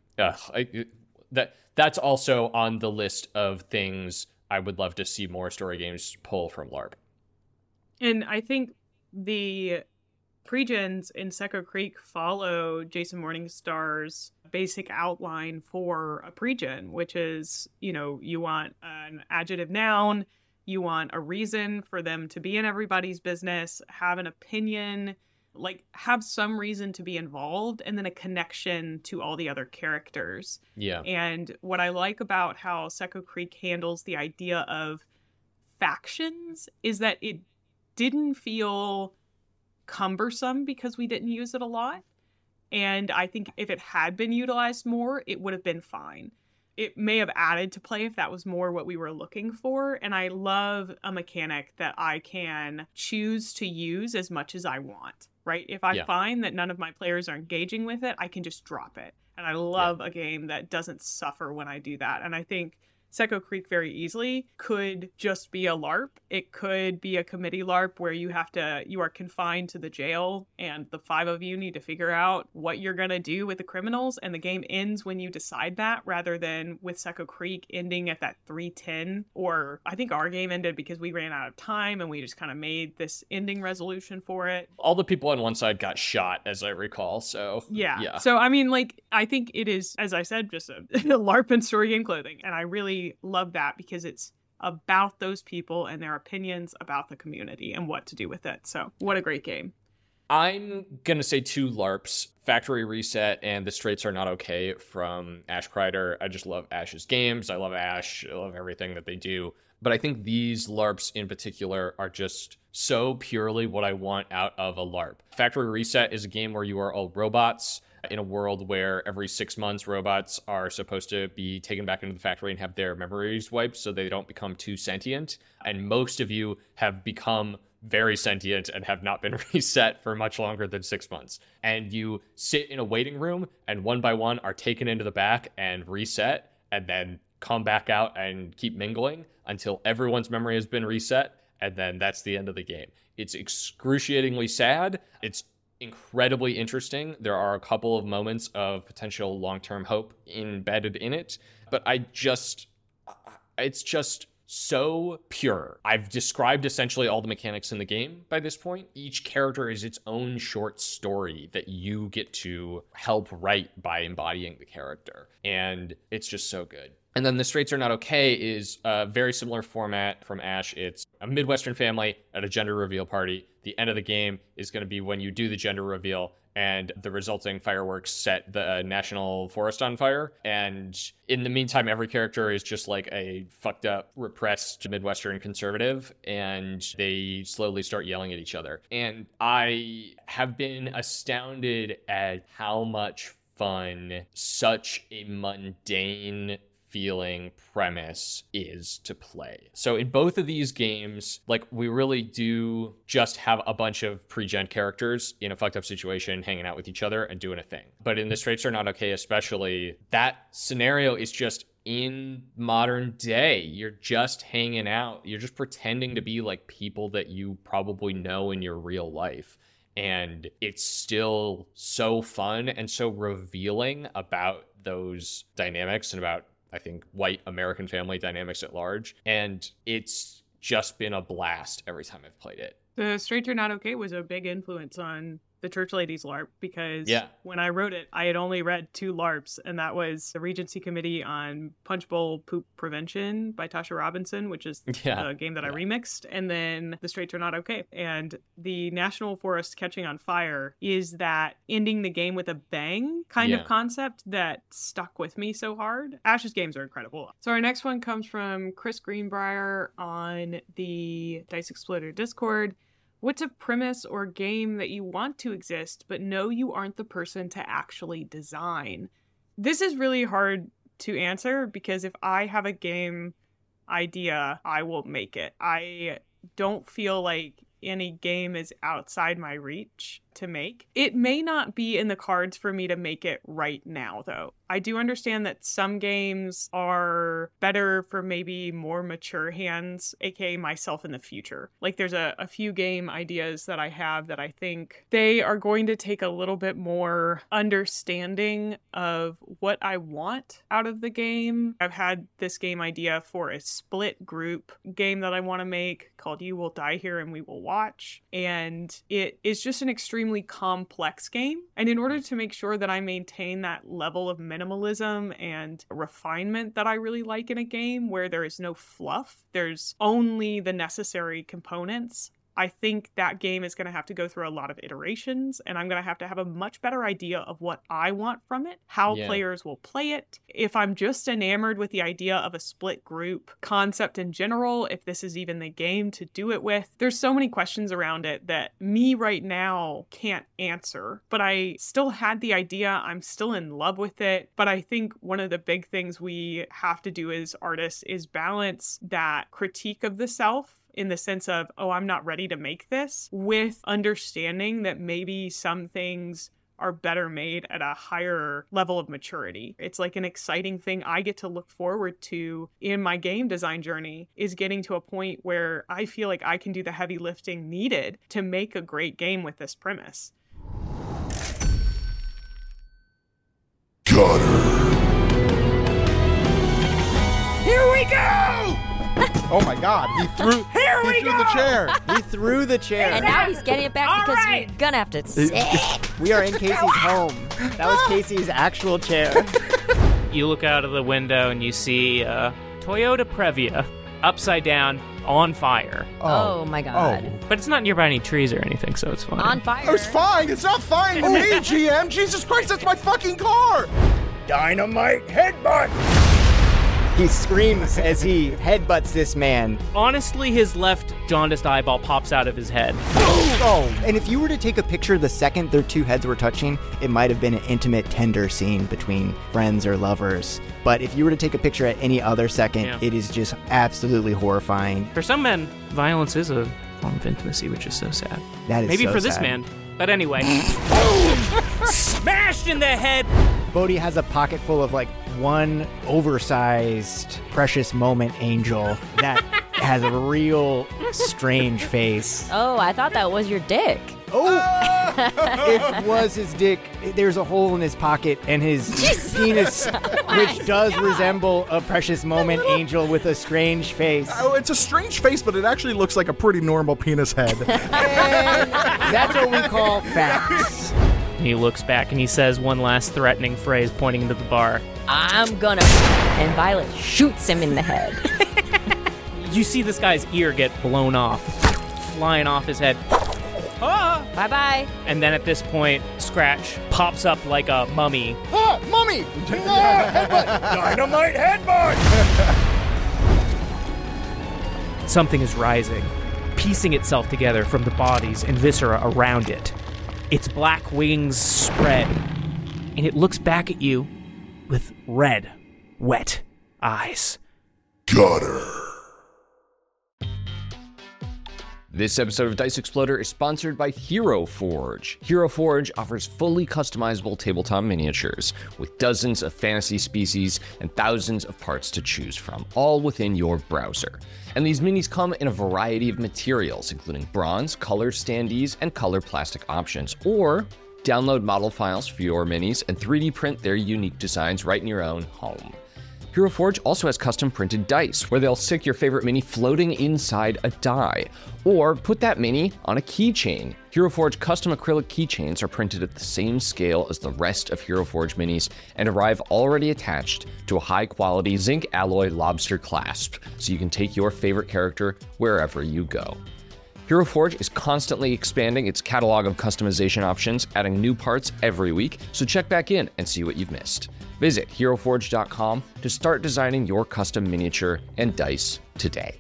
Speaker 1: that's also on the list of things I would love to see more story games pull from LARP.
Speaker 2: And I think the pre-gens in Secco Creek follow Jason Morningstar's basic outline for a pre-gen, which is, you know, you want an adjective noun, you want a reason for them to be in everybody's business, have an opinion, like have some reason to be involved, and then a connection to all the other characters.
Speaker 1: Yeah.
Speaker 2: And what I like about how Secco Creek handles the idea of factions is that it didn't feel cumbersome because we didn't use it a lot. And I think if it had been utilized more, it would have been fine. It may have added to play if that was more what we were looking for. And I love a mechanic that I can choose to use as much as I want, right? If I find that none of my players are engaging with it, I can just drop it. And I love a game that doesn't suffer when I do that. And I think Secco Creek very easily could just be a LARP. It could be a committee LARP where you are confined to the jail and the 5 of you need to figure out what you're going to do with the criminals. And the game ends when you decide that, rather than with Secco Creek ending at that 3:10. Or I think our game ended because we ran out of time and we just kind of made this ending resolution for it.
Speaker 1: All the people on one side got shot, as I recall. So
Speaker 2: yeah. So I mean, like, I think it is, as I said, just a LARP in story game clothing. And I really I love that because it's about those people and their opinions about the community and what to do with it. So what a great game.
Speaker 1: I'm going to say 2 LARPs, Factory Reset and The Straits Are Not Okay from Ash Kreider. I just love Ash's games. I love Ash. I love everything that they do. But I think these LARPs in particular are just so purely what I want out of a LARP. Factory Reset is a game where you are all robots in a world where every 6 months robots are supposed to be taken back into the factory and have their memories wiped so they don't become too sentient. And most of you have become very sentient and have not been reset for much longer than 6 months. And you sit in a waiting room and one by one are taken into the back and reset and then come back out and keep mingling until everyone's memory has been reset. And then that's the end of the game. It's excruciatingly sad. It's incredibly interesting. There are a couple of moments of potential long-term hope embedded in it, but it's just so pure. I've described essentially all the mechanics in the game by this point. Each character is its own short story that you get to help write by embodying the character. And it's just so good. And then The Straits Are Not Okay is a very similar format from Ash. It's a Midwestern family at a gender reveal party. The end of the game is going to be when you do the gender reveal and the resulting fireworks set the national forest on fire. And in the meantime, every character is just like a fucked up, repressed Midwestern conservative, and they slowly start yelling at each other. And I have been astounded at how much fun such a mundane feeling premise is to play. So in both of these games, like, we really do just have a bunch of pre-gen characters in a fucked up situation hanging out with each other and doing a thing. But in The Straits Are Not Okay especially, that scenario is just in modern day. You're just hanging out. You're just pretending to be like people that you probably know in your real life. And it's still so fun and so revealing about those dynamics and about, I think, white American family dynamics at large. And it's just been a blast every time I've played it.
Speaker 2: The Straits Are Not Okay was a big influence on the Church Ladies LARP because when I wrote it, I had only read 2 LARPs, and that was the Regency Committee on Punch Bowl Poop Prevention by Tasha Robinson, which is the game that I remixed, and then The Straits Are Not Okay. And the National Forest Catching on Fire is that ending the game with a bang kind of concept that stuck with me so hard. Ash's games are incredible. So our next one comes from Chris Greenbrier on the Dice Exploder Discord. What's a premise or game that you want to exist, but know you aren't the person to actually design? This is really hard to answer because if I have a game idea, I will make it. I don't feel like any game is outside my reach to make. It may not be in the cards for me to make it right now, though. I do understand that some games are better for maybe more mature hands, aka myself in the future. Like, there's a few game ideas that I have that I think they are going to take a little bit more understanding of what I want out of the game. I've had this game idea for a split group game that I want to make called You Will Die Here and We Will Watch. And it is just an extremely complex game. And in order to make sure that I maintain that level of minimalism and refinement that I really like in a game where there is no fluff, there's only the necessary components, I think that game is going to have to go through a lot of iterations, and I'm going to have a much better idea of what I want from it, how players will play it, if I'm just enamored with the idea of a split group concept in general, if this is even the game to do it with. There's so many questions around it that me right now can't answer, but I still had the idea. I'm still in love with it, but I think one of the big things we have to do as artists is balance that critique of the self in the sense of, oh, I'm not ready to make this, with understanding that maybe some things are better made at a higher level of maturity. It's like an exciting thing I get to look forward to in my game design journey, is getting to a point where I feel like I can do the heavy lifting needed to make a great game with this premise.
Speaker 3: Got her. Here we go!
Speaker 4: Oh my God, he threw the chair.
Speaker 5: He threw the chair.
Speaker 6: And now he's getting it back because we're gonna have to sit.
Speaker 5: We are in Casey's home. That was Casey's actual chair.
Speaker 7: You look out of the window and you see Toyota Previa, upside down, on fire.
Speaker 6: Oh my god.
Speaker 7: But it's not nearby any trees or anything, so it's fine.
Speaker 6: On fire.
Speaker 4: Oh, it's fine. It's not fine to me, GM. Jesus Christ, that's my fucking car.
Speaker 3: Dynamite headbutt!
Speaker 5: He screams as he headbutts this man.
Speaker 7: Honestly, his left jaundiced eyeball pops out of his head.
Speaker 5: Oh, and if you were to take a picture the second their two heads were touching, it might have been an intimate, tender scene between friends or lovers. But if you were to take a picture at any other second, it is just absolutely horrifying.
Speaker 7: For some men, violence is a form of intimacy, which is so sad.
Speaker 5: That is
Speaker 7: Maybe
Speaker 5: so
Speaker 7: for this
Speaker 5: sad.
Speaker 7: man. But anyway. Boom! Smashed in the head!
Speaker 5: Bodhi has a pocket full of one oversized precious moment angel that has a real strange face.
Speaker 6: Oh, I thought that was your dick.
Speaker 5: Oh! It was his dick. There's a hole in his pocket, and his penis, which does resemble a precious moment angel with a strange face.
Speaker 4: Oh, it's a strange face, but it actually looks like a pretty normal penis head.
Speaker 5: And that's what we call facts.
Speaker 7: And he looks back and he says one last threatening phrase, pointing into the bar.
Speaker 6: I'm gonna. And Violet shoots him in the head.
Speaker 7: You see this guy's ear get blown off, flying off his head. Ah!
Speaker 6: Bye-bye.
Speaker 7: And then at this point, Scratch pops up like a mummy.
Speaker 4: Ah, mummy!
Speaker 3: Dynamite headbutt!
Speaker 7: Something is rising, piecing itself together from the bodies and viscera around it. Its black wings spread, and it looks back at you with red, wet eyes.
Speaker 3: Got her.
Speaker 1: This episode of Dice Exploder is sponsored by Hero Forge. Hero Forge offers fully customizable tabletop miniatures with dozens of fantasy species and thousands of parts to choose from, all within your browser. And these minis come in a variety of materials, including bronze, color standees, and color plastic options, or download model files for your minis and 3D print their unique designs right in your own home. Hero Forge also has custom printed dice, where they'll stick your favorite mini floating inside a die, or put that mini on a keychain. Hero Forge custom acrylic keychains are printed at the same scale as the rest of Hero Forge minis and arrive already attached to a high-quality zinc alloy lobster clasp, so you can take your favorite character wherever you go. Hero Forge is constantly expanding its catalog of customization options, adding new parts every week, so check back in and see what you've missed. Visit HeroForge.com to start designing your custom miniature and dice today.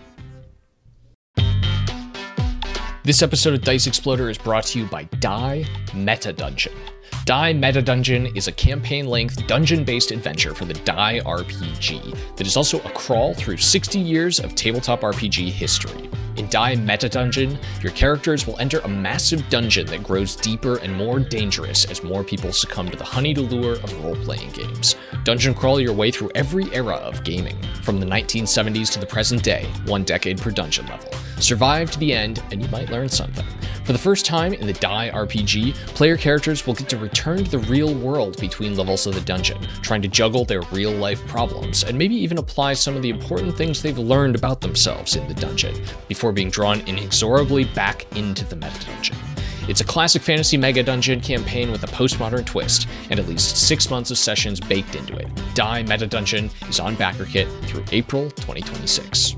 Speaker 1: This episode of Dice Exploder is brought to you by Die Meta Dungeon. Die Meta Dungeon is a campaign-length, dungeon-based adventure for the Die RPG that is also a crawl through 60 years of tabletop RPG history. In Die Meta Dungeon, your characters will enter a massive dungeon that grows deeper and more dangerous as more people succumb to the honeyed allure of role-playing games. Dungeon crawl your way through every era of gaming, from the 1970s to the present day, 1 decade per dungeon level. Survive to the end, and you might learn something. For the first time in the Die RPG, player characters will get to return to the real world between levels of the dungeon, trying to juggle their real-life problems, and maybe even apply some of the important things they've learned about themselves in the dungeon, before being drawn inexorably back into the meta-dungeon. It's a classic fantasy mega-dungeon campaign with a postmodern twist, and at least 6 months of sessions baked into it. Die Meta-Dungeon is on BackerKit through April 2026.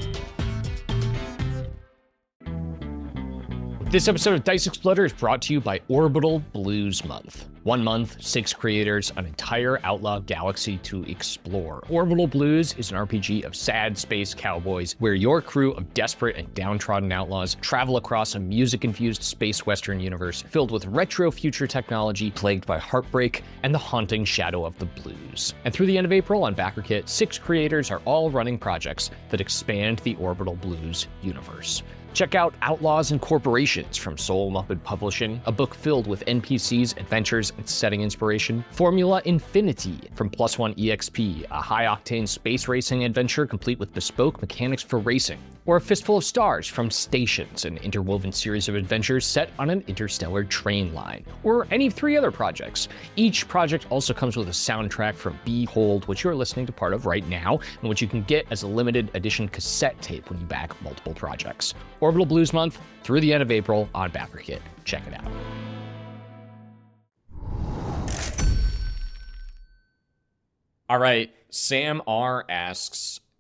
Speaker 1: This episode of Dice Exploder is brought to you by Orbital Blues Month. 1 month, 6 creators, an entire outlaw galaxy to explore. Orbital Blues is an RPG of sad space cowboys where your crew of desperate and downtrodden outlaws travel across a music-infused space western universe filled with retro future technology plagued by heartbreak and the haunting shadow of the blues. And through the end of April on BackerKit, 6 creators are all running projects that expand the Orbital Blues universe. Check out Outlaws and Corporations from Soul Muppet Publishing, a book filled with NPCs, adventures, and setting inspiration. Formula Infinity from Plus One EXP, a high-octane space racing adventure complete with bespoke mechanics for racing. Or A Fistful of Stars from Stations, an interwoven series of adventures set on an interstellar train line. Or any 3 other projects. Each project also comes with a soundtrack from Behold, which you're listening to part of right now, and which you can get as a limited edition cassette tape when you back multiple projects. Orbital Blues Month through the end of April on BackerKit. Check it out. All right, Sam R asks,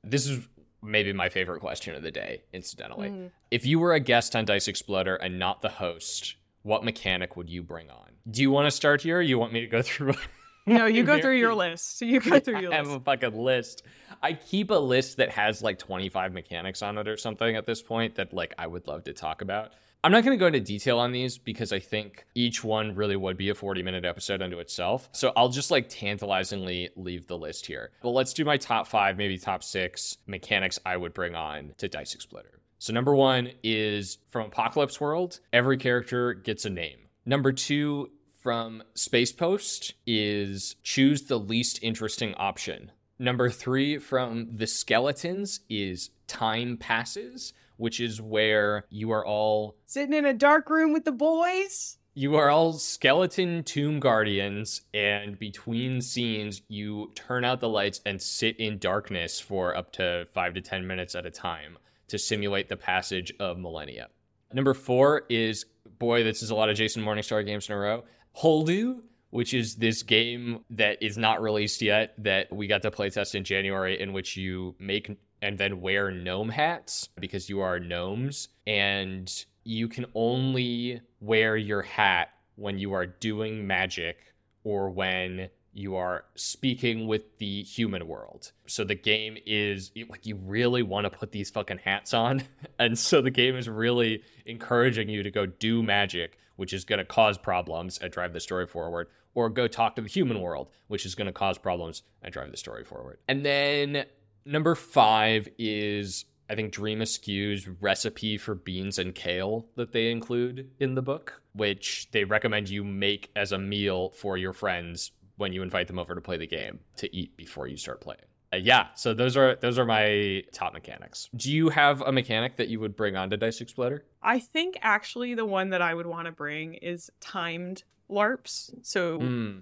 Speaker 1: This is maybe my favorite question of the day, incidentally. If you were a guest on Dice Exploder and not the host, what mechanic would you bring on? Do you want to start here, or you want me to go through?
Speaker 2: No, you go through your list. You go through your
Speaker 1: I have
Speaker 2: list.
Speaker 1: a fucking list. I keep a list that has like 25 mechanics on it or something at this point that like I would love to talk about. I'm not going to go into detail on these because I think each one really would be a 40-minute episode unto itself. So I'll just like tantalizingly leave the list here. Well, let's do my top 5, maybe top 6 mechanics I would bring on to Dice Exploder. So number 1 is from Apocalypse World, every character gets a name. Number 2 from Space Post is choose the least interesting option. Number 3 from The Skeletons is time passes, which is where you are all
Speaker 2: Sitting in a dark room with the boys.
Speaker 1: You are all skeleton tomb guardians, and between scenes, you turn out the lights and sit in darkness for up to 5 to 10 minutes at a time to simulate the passage of millennia. Number 4 is, boy, this is a lot of Jason Morningstar games in a row, Holdu, which is this game that is not released yet that we got to playtest in January, in which you make and then wear gnome hats because you are gnomes, and you can only wear your hat when you are doing magic or when you are speaking with the human world. So the game is like, you really want to put these fucking hats on. And so the game is really encouraging you to go do magic, which is going to cause problems and drive the story forward, or go talk to the human world, which is going to cause problems and drive the story forward. And then number 5 is, I think, Dream Askew's recipe for beans and kale that they include in the book, which they recommend you make as a meal for your friends when you invite them over to play the game to eat before you start playing. So those are my top mechanics. Do you have a mechanic that you would bring onto Dice Exploder?
Speaker 2: I think actually the one that I would want to bring is timed LARPs. So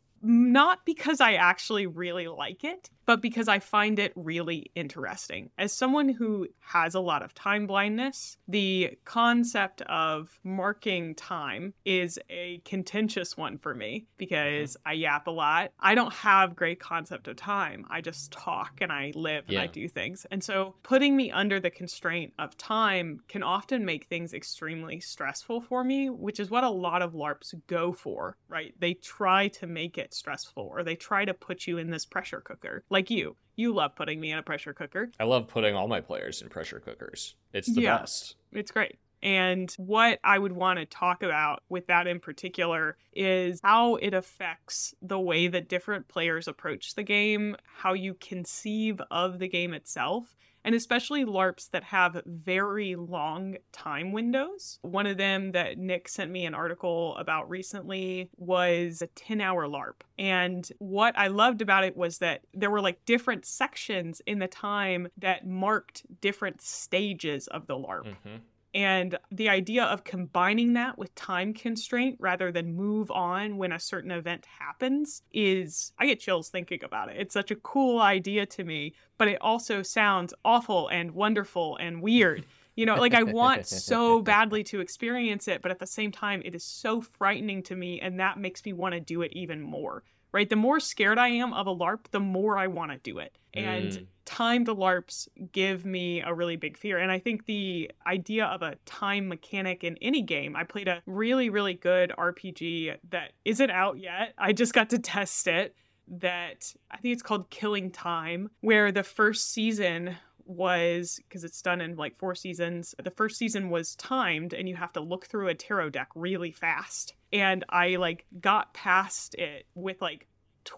Speaker 2: not because I actually really like it, but because I find it really interesting. As someone who has a lot of time blindness, the concept of marking time is a contentious one for me because I yap a lot. I don't have great concept of time. I just talk and I live and I do things. And so putting me under the constraint of time can often make things extremely stressful for me, which is what a lot of LARPs go for, right? They try to make it stressful, or they try to put you in this pressure cooker. Like you love putting me in a pressure cooker.
Speaker 1: I love putting all my players in pressure cookers. It's the best.
Speaker 2: It's great. And what I would want to talk about with that in particular is how it affects the way that different players approach the game, how you conceive of the game itself, and especially LARPs that have very long time windows. One of them that Nick sent me an article about recently was a 10-hour LARP. And what I loved about it was that there were like different sections in the time that marked different stages of the LARP.
Speaker 1: Mm-hmm.
Speaker 2: And the idea of combining that with time constraint rather than move on when a certain event happens is, I get chills thinking about it. It's such a cool idea to me, but it also sounds awful and wonderful and weird. You know, like I want so badly to experience it, but at the same time, it is so frightening to me, and that makes me want to do it even more. Right? The more scared I am of a LARP, the more I want to do it. And timed LARPs give me a really big fear. And I think the idea of a time mechanic in any game, I played a really, really good RPG that isn't out yet. I just got to test it, that I think it's called Killing Time, where the first season was, because it's done in like 4 seasons, the first season was timed and you have to look through a tarot deck really fast. And I like got past it with like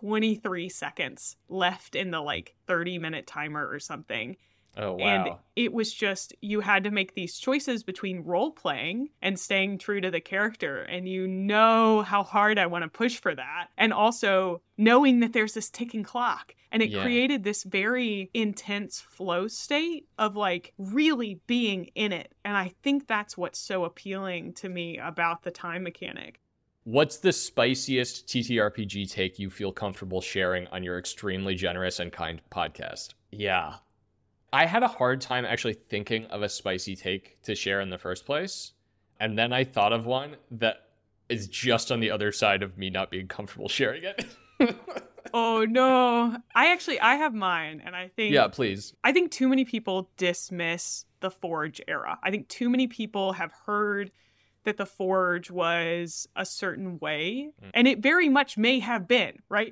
Speaker 2: 23 seconds left in the like 30-minute timer or something.
Speaker 1: Oh, wow.
Speaker 2: And it was just, you had to make these choices between role-playing and staying true to the character. And you know how hard I want to push for that. And also knowing that there's this ticking clock. And it created this very intense flow state of like really being in it. And I think that's what's so appealing to me about the time mechanic.
Speaker 1: What's the spiciest TTRPG take you feel comfortable sharing on your extremely generous and kind podcast? Yeah. I had a hard time actually thinking of a spicy take to share in the first place. And then I thought of one that is just on the other side of me not being comfortable sharing it.
Speaker 2: Oh no. I have mine, and I think
Speaker 1: Yeah, please.
Speaker 2: I think too many people dismiss the Forge era. I think too many people have heard that the Forge was a certain way, and it very much may have been, right?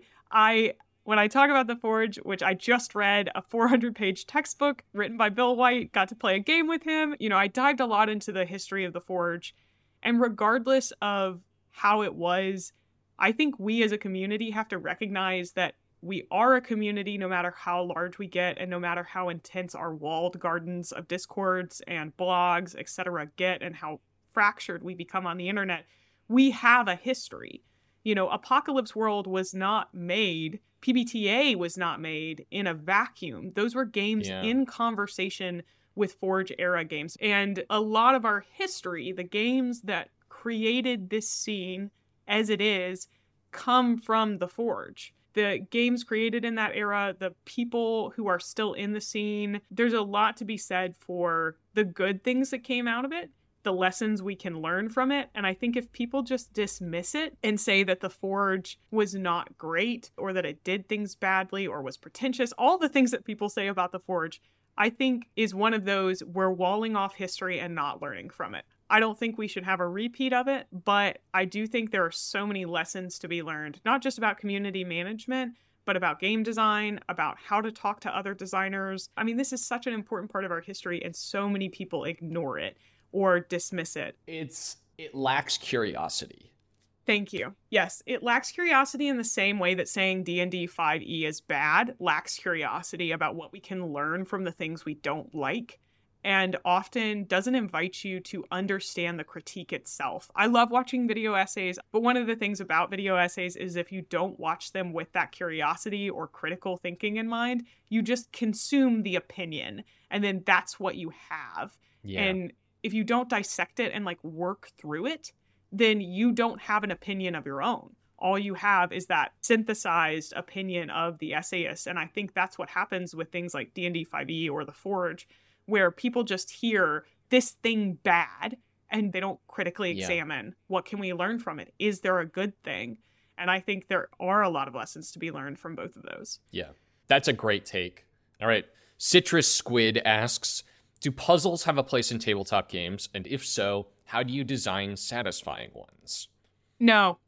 Speaker 2: When I talk about the Forge, which I just read a 400-page textbook written by Bill White, got to play a game with him, I dived a lot into the history of the Forge, and regardless of how it was, I think we as a community have to recognize that we are a community no matter how large we get and no matter how intense our walled gardens of discords and blogs, etc. get and how fractured we become on the internet. We have a history. Apocalypse World was not made, PBTA was not made in a vacuum. Those were games in conversation with Forge era games. And a lot of our history, the games that created this scene as it is, come from the Forge. The games created in that era, the people who are still in the scene, there's a lot to be said for the good things that came out of it, the lessons we can learn from it. And I think if people just dismiss it and say that the Forge was not great or that it did things badly or was pretentious, all the things that people say about the Forge, I think is one of those we're walling off history and not learning from it. I don't think we should have a repeat of it, but I do think there are so many lessons to be learned, not just about community management, but about game design, about how to talk to other designers. I mean, this is such an important part of our history, and so many people ignore it or dismiss it.
Speaker 1: It lacks curiosity.
Speaker 2: Thank you. Yes, it lacks curiosity in the same way that saying D&D 5e is bad lacks curiosity about what we can learn from the things we don't like, and often doesn't invite you to understand the critique itself. I love watching video essays, but one of the things about video essays is if you don't watch them with that curiosity or critical thinking in mind, you just consume the opinion, and then that's what you have.
Speaker 1: Yeah.
Speaker 2: And if you don't dissect it and work through it, then you don't have an opinion of your own. All you have is that synthesized opinion of the essayist. And I think that's what happens with things like D&D 5e or The Forge, where people just hear this thing bad and they don't critically examine what can we learn from it. Is there a good thing? And I think there are a lot of lessons to be learned from both of those.
Speaker 1: Yeah, that's a great take. All right. Citrus Squid asks, do puzzles have a place in tabletop games? And if so, how do you design satisfying ones?
Speaker 2: No.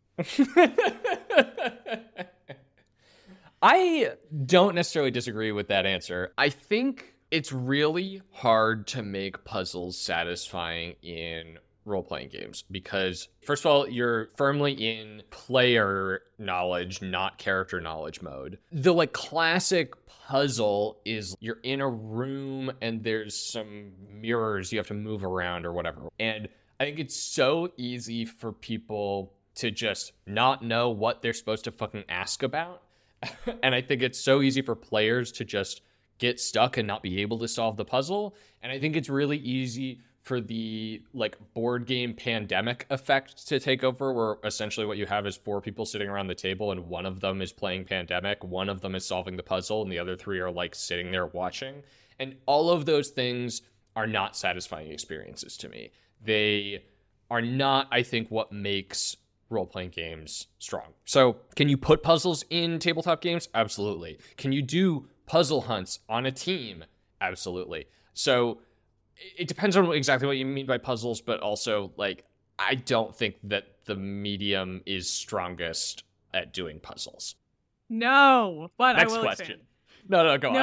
Speaker 1: I don't necessarily disagree with that answer. I think it's really hard to make puzzles satisfying in role-playing games because, first of all, you're firmly in player knowledge, not character knowledge mode. The classic puzzle is you're in a room and there's some mirrors you have to move around or whatever. And I think it's so easy for people to just not know what they're supposed to fucking ask about. And I think it's so easy for players to just get stuck and not be able to solve the puzzle. And I think it's really easy for the board game pandemic effect to take over, where essentially what you have is 4 people sitting around the table and one of them is playing Pandemic, one of them is solving the puzzle, and the other 3 are sitting there watching. And all of those things are not satisfying experiences to me. They are not, I think, what makes role-playing games strong. So can you put puzzles in tabletop games? Absolutely. Can you do puzzle hunts on a team? Absolutely. So it depends on exactly what you mean by puzzles, but also, I don't think that the medium is strongest at doing puzzles.
Speaker 2: No, but
Speaker 1: Next
Speaker 2: I will
Speaker 1: question.
Speaker 2: expand.
Speaker 1: No, go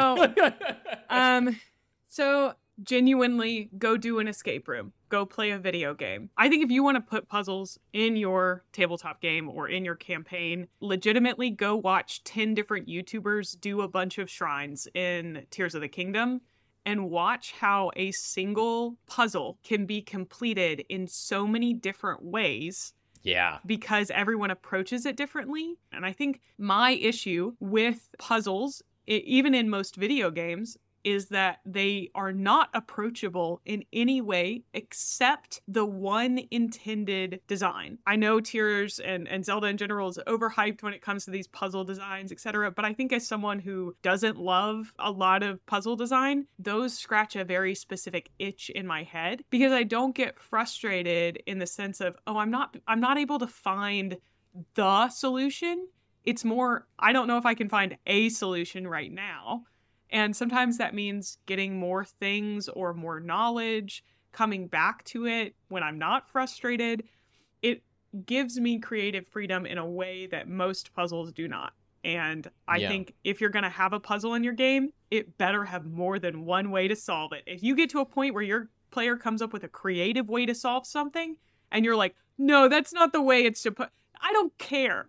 Speaker 1: on.
Speaker 2: So genuinely go do an escape room. Go play a video game. I think if you want to put puzzles in your tabletop game or in your campaign, legitimately go watch 10 different YouTubers do a bunch of shrines in Tears of the Kingdom and watch how a single puzzle can be completed in so many different ways.
Speaker 1: Yeah.
Speaker 2: Because everyone approaches it differently. And I think my issue with puzzles, even in most video games, is that they are not approachable in any way except the one intended design. I know Tears and Zelda in general is overhyped when it comes to these puzzle designs, etc. But I think as someone who doesn't love a lot of puzzle design, those scratch a very specific itch in my head because I don't get frustrated in the sense of, I'm not able to find the solution. It's more, I don't know if I can find a solution right now. And sometimes that means getting more things or more knowledge, coming back to it when I'm not frustrated. It gives me creative freedom in a way that most puzzles do not. And I think if you're going to have a puzzle in your game, it better have more than one way to solve it. If you get to a point where your player comes up with a creative way to solve something and you're like, no, that's not the way it's supposed, I don't care.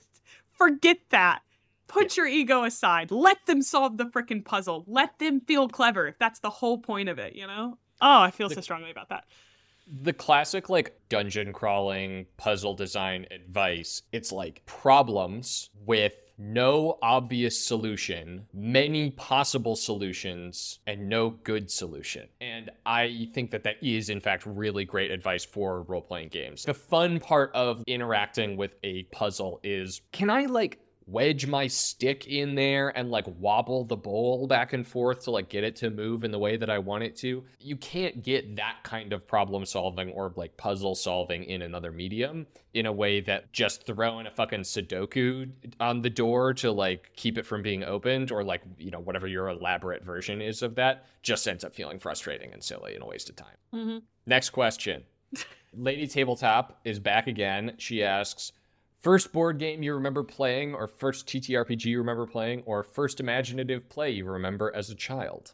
Speaker 2: Forget that. Put your ego aside. Let them solve the frickin' puzzle. Let them feel clever if that's the whole point of it, you know? Oh, I feel so strongly about that.
Speaker 1: The classic, like, dungeon crawling, puzzle design advice, it's like problems with no obvious solution, many possible solutions, and no good solution. And I think that that is, in fact, really great advice for role-playing games. The fun part of interacting with a puzzle is, can I, like, wedge my stick in there and like wobble the bowl back and forth to like get it to move in the way that I want it to? You can't get that kind of problem solving or like puzzle solving in another medium in a way that just throwing a fucking Sudoku on the door to like keep it from being opened, or like, you know, whatever your elaborate version is of that, just ends up feeling frustrating and silly and a waste of time.
Speaker 2: Mm-hmm.
Speaker 1: Next question. Lady Tabletop is back again. She asks, first board game you remember playing, or first TTRPG you remember playing, or first imaginative play you remember as a child?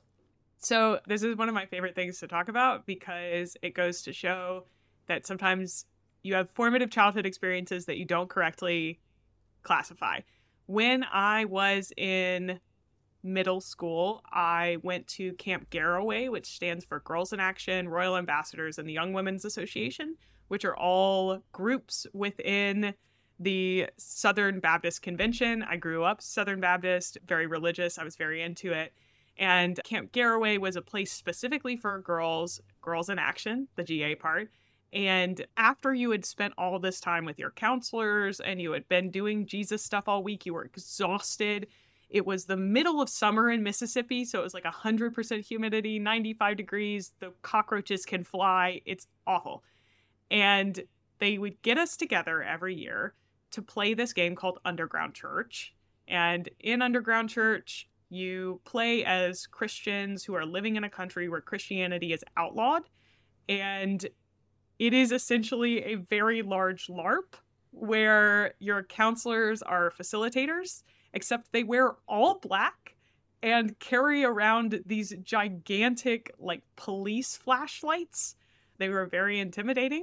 Speaker 2: So this is one of my favorite things to talk about because it goes to show that sometimes you have formative childhood experiences that you don't correctly classify. When I was in middle school, I went to Camp Garroway, which stands for Girls in Action, Royal Ambassadors, and the Young Women's Association, which are all groups within the Southern Baptist Convention. I grew up Southern Baptist, very religious. I was very into it. And Camp Garroway was a place specifically for girls in action, the GA part. And after you had spent all this time with your counselors and you had been doing Jesus stuff all week, you were exhausted. It was the middle of summer in Mississippi, so it was like 100% humidity, 95 degrees. The cockroaches can fly. It's awful. And they would get us together every year to play this game called Underground Church. And in Underground Church, you play as Christians who are living in a country where Christianity is outlawed. And it is essentially a very large LARP where your counselors are facilitators, except they wear all black and carry around these gigantic, like, police flashlights. They were very intimidating.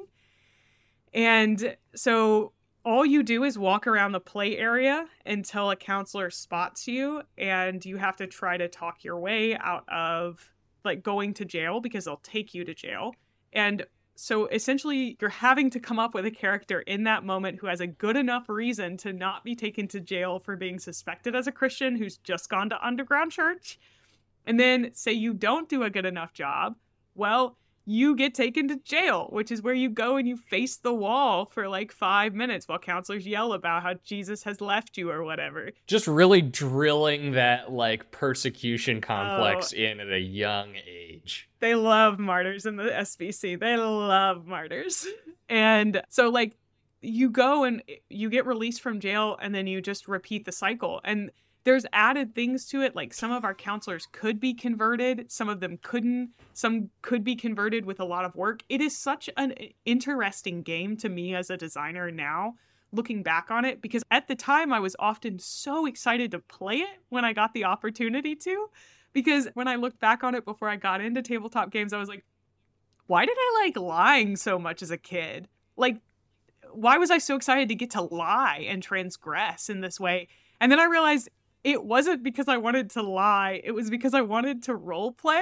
Speaker 2: And so all you do is walk around the play area until a counselor spots you, and you have to try to talk your way out of like going to jail because they'll take you to jail. And so essentially you're having to come up with a character in that moment who has a good enough reason to not be taken to jail for being suspected as a Christian who's just gone to Underground Church. And then say you don't do a good enough job, well, you get taken to jail, which is where you go and you face the wall for like 5 minutes while counselors yell about how Jesus has left you or whatever.
Speaker 1: Just really drilling that like persecution complex in at a young age.
Speaker 2: They love martyrs in the SBC. They love martyrs. And so like you go and you get released from jail and then you just repeat the cycle. And there's added things to it, like some of our counselors could be converted, some of them couldn't, some could be converted with a lot of work. It is such an interesting game to me as a designer now, looking back on it, because at the time I was often so excited to play it when I got the opportunity to, because when I looked back on it before I got into tabletop games, I was like, why did I like lying so much as a kid? Like, why was I so excited to get to lie and transgress in this way? And then I realized it wasn't because I wanted to lie. It was because I wanted to role play.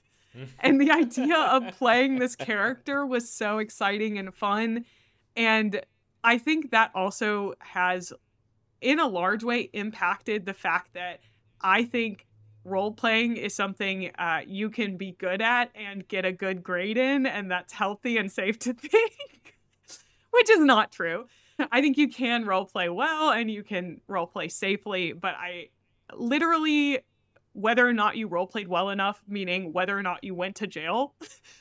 Speaker 2: And the idea of playing this character was so exciting and fun. And I think that also has, in a large way, impacted the fact that I think role playing is something you can be good at and get a good grade in, and that's healthy and safe to think, which is not true. I think you can role play well and you can role play safely, but I literally, whether or not you role played well enough, meaning whether or not you went to jail,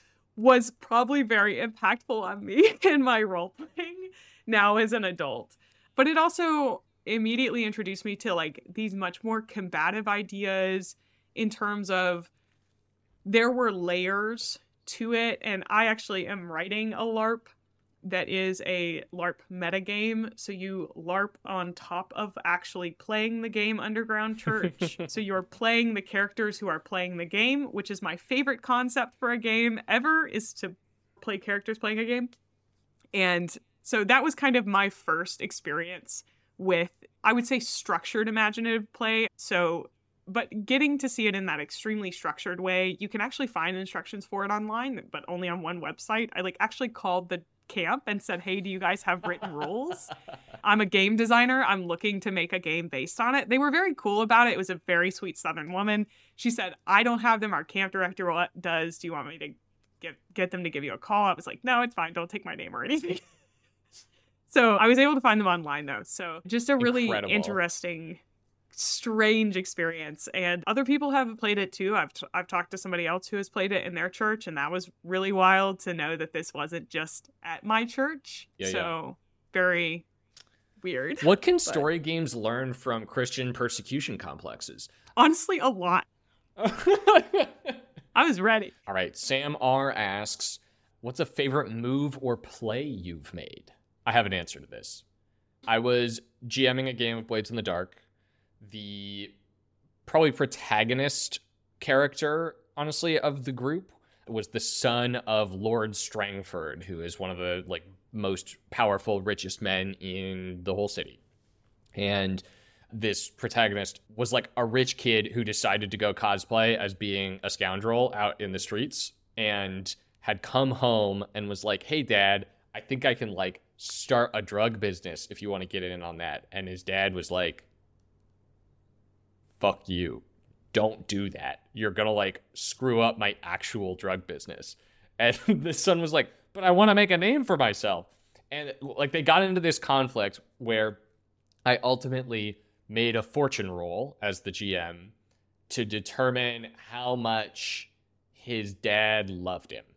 Speaker 2: was probably very impactful on me in my role playing now as an adult. But it also immediately introduced me to like these much more combative ideas in terms of there were layers to it. And I actually am writing a LARP that is a LARP metagame. So you LARP on top of actually playing the game Underground Church. So you're playing the characters who are playing the game, which is my favorite concept for a game ever, is to play characters playing a game. And so that was kind of my first experience with, I would say, structured imaginative play. So, but getting to see it in that extremely structured way, you can actually find instructions for it online, but only on one website. I like actually called the camp and said, hey, do you guys have written rules? I'm a game designer. I'm looking to make a game based on it. They were very cool about it. It was a very sweet Southern woman. She said, I don't have them. Our camp director does. Do you want me to get them to give you a call? I was like, no, it's fine. Don't take my name or anything. So I was able to find them online though. So just a really interesting, strange experience. And other people have played it too. I've talked to somebody else who has played it in their church, and that was really wild to know that this wasn't just at my church. Very weird.
Speaker 1: What can story games learn from Christian persecution complexes?
Speaker 2: Honestly, a lot. I was ready.
Speaker 1: All right. Sam R asks, what's a favorite move or play you've made? I have an answer to this. I was GMing a game of Blades in the Dark. The probably protagonist character, honestly, of the group was the son of Lord Strangford, who is one of the like most powerful, richest men in the whole city. And this protagonist was like a rich kid who decided to go cosplay as being a scoundrel out in the streets, and had come home and was like, hey, Dad, I think I can like start a drug business if you want to get in on that. And his dad was like, fuck you. Don't do that. You're going to like screw up my actual drug business. And the son was like, but I want to make a name for myself. And like they got into this conflict where I ultimately made a fortune roll as the GM to determine how much his dad loved him.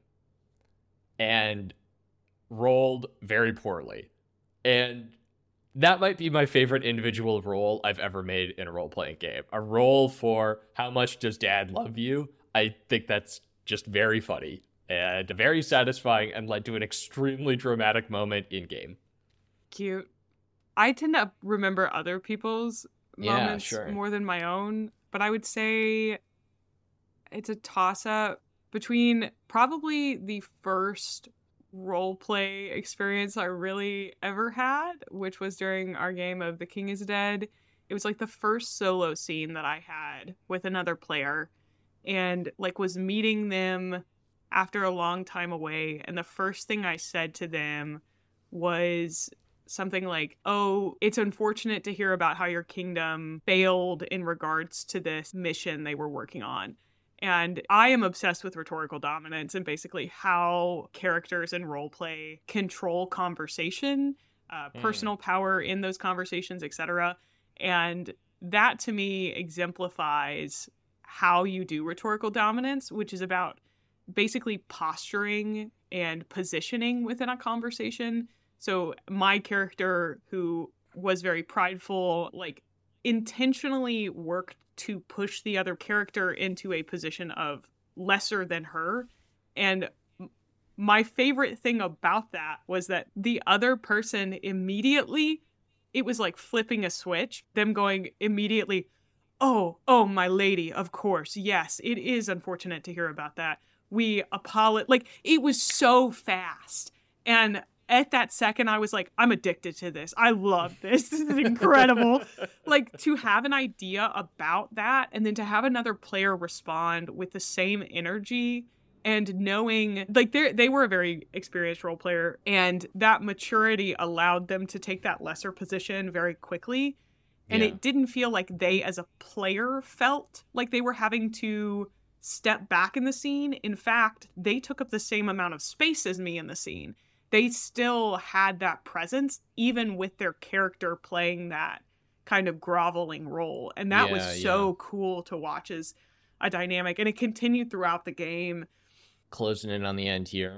Speaker 1: And rolled very poorly. And that might be my favorite individual roll I've ever made in a role-playing game. A roll for how much does Dad love you? I think that's just very funny and very satisfying, and led to an extremely dramatic moment in-game.
Speaker 2: Cute. I tend to remember other people's moments more than my own, but I would say it's a toss-up between probably the first role play experience I really ever had, which was during our game of The King is Dead. It was like the first solo scene that I had with another player, and like was meeting them after a long time away, and the first thing I said to them was something like, oh, it's unfortunate to hear about how your kingdom failed in regards to this mission they were working on. And I am obsessed with rhetorical dominance and basically how characters in roleplay control conversation, personal power in those conversations, etc. And that to me exemplifies how you do rhetorical dominance, which is about basically posturing and positioning within a conversation. So my character, who was very prideful, like intentionally worked to push the other character into a position of lesser than her. And my favorite thing about that was that the other person immediately, it was like flipping a switch, them going immediately, oh, my lady, of course, yes, it is unfortunate to hear about that. We apologize. Like, it was so fast. And at that second, I was like, I'm addicted to this. I love this. This is incredible. Like, to have an idea about that and then to have another player respond with the same energy and knowing, like, they were a very experienced role player, and that maturity allowed them to take that lesser position very quickly. And it didn't feel like they, as a player, felt like they were having to step back in the scene. In fact, they took up the same amount of space as me in the scene. They still had that presence, even with their character playing that kind of groveling role. And that was so cool to watch as a dynamic. And it continued throughout the game.
Speaker 1: Closing in on the end here.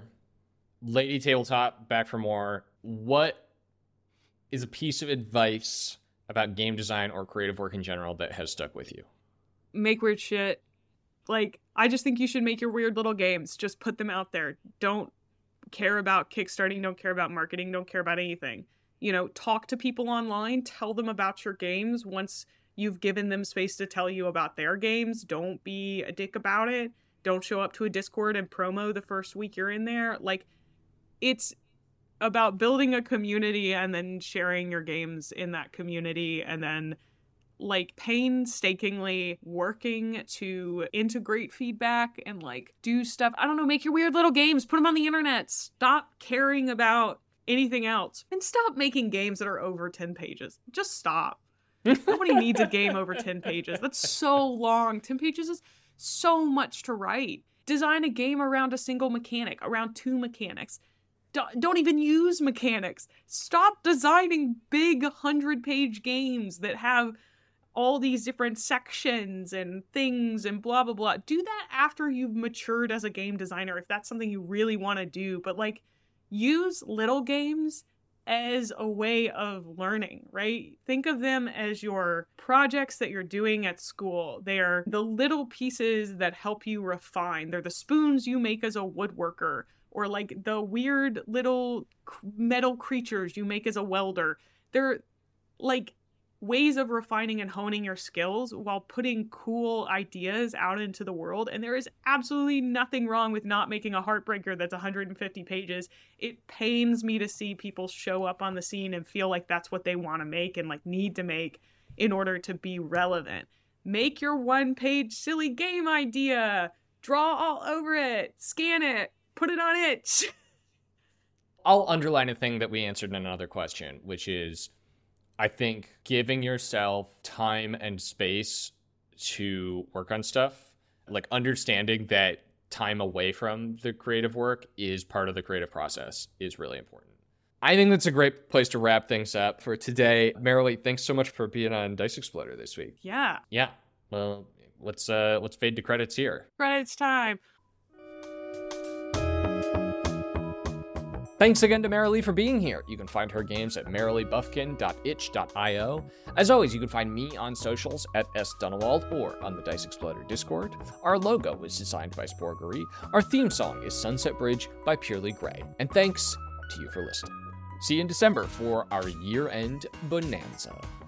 Speaker 1: Lady Tabletop, back for more. What is a piece of advice about game design or creative work in general that has stuck with you?
Speaker 2: Make weird shit. Like, I just think you should make your weird little games. Just put them out there. Don't care about kickstarting, don't care about marketing, don't care about anything. You know, talk to people online, tell them about your games once you've given them space to tell you about their games. Don't be a dick about it. Don't show up to a Discord and promo the first week you're in there. Like, it's about building a community and then sharing your games in that community, and then like painstakingly working to integrate feedback and like do stuff. I don't know, make your weird little games, put them on the internet. Stop caring about anything else and stop making games that are over 10 pages. Just stop. Nobody needs a game over 10 pages. That's so long. 10 pages is so much to write. Design a game around a single mechanic, around 2 mechanics. Don't even use mechanics. Stop designing big 100-page games that have all these different sections and things and blah, blah, blah. Do that after you've matured as a game designer, if that's something you really want to do. But like, use little games as a way of learning, right? Think of them as your projects that you're doing at school. They are the little pieces that help you refine. They're the spoons you make as a woodworker, or like the weird little metal creatures you make as a welder. They're like ways of refining and honing your skills while putting cool ideas out into the world. And there is absolutely nothing wrong with not making a Heartbreaker that's 150 pages. It pains me to see people show up on the scene and feel like that's what they want to make and like need to make in order to be relevant. Make your 1-page silly game idea, draw all over it, scan it, put it on itch.
Speaker 1: I'll underline a thing that we answered in another question, which is, I think giving yourself time and space to work on stuff, like understanding that time away from the creative work is part of the creative process, is really important. I think that's a great place to wrap things up for today. Marilee, thanks so much for being on Dice Exploder this week.
Speaker 2: Yeah.
Speaker 1: Yeah. Well, let's fade to credits here.
Speaker 2: Credits time.
Speaker 1: Thanks again to Marilee for being here. You can find her games at marileebuffkin.itch.io. As always, you can find me on socials at @sdunawald or on the Dice Exploder Discord. Our logo was designed by Sporgery. Our theme song is Sunset Bridge by Purely Grey. And thanks to you for listening. See you in December for our year-end bonanza.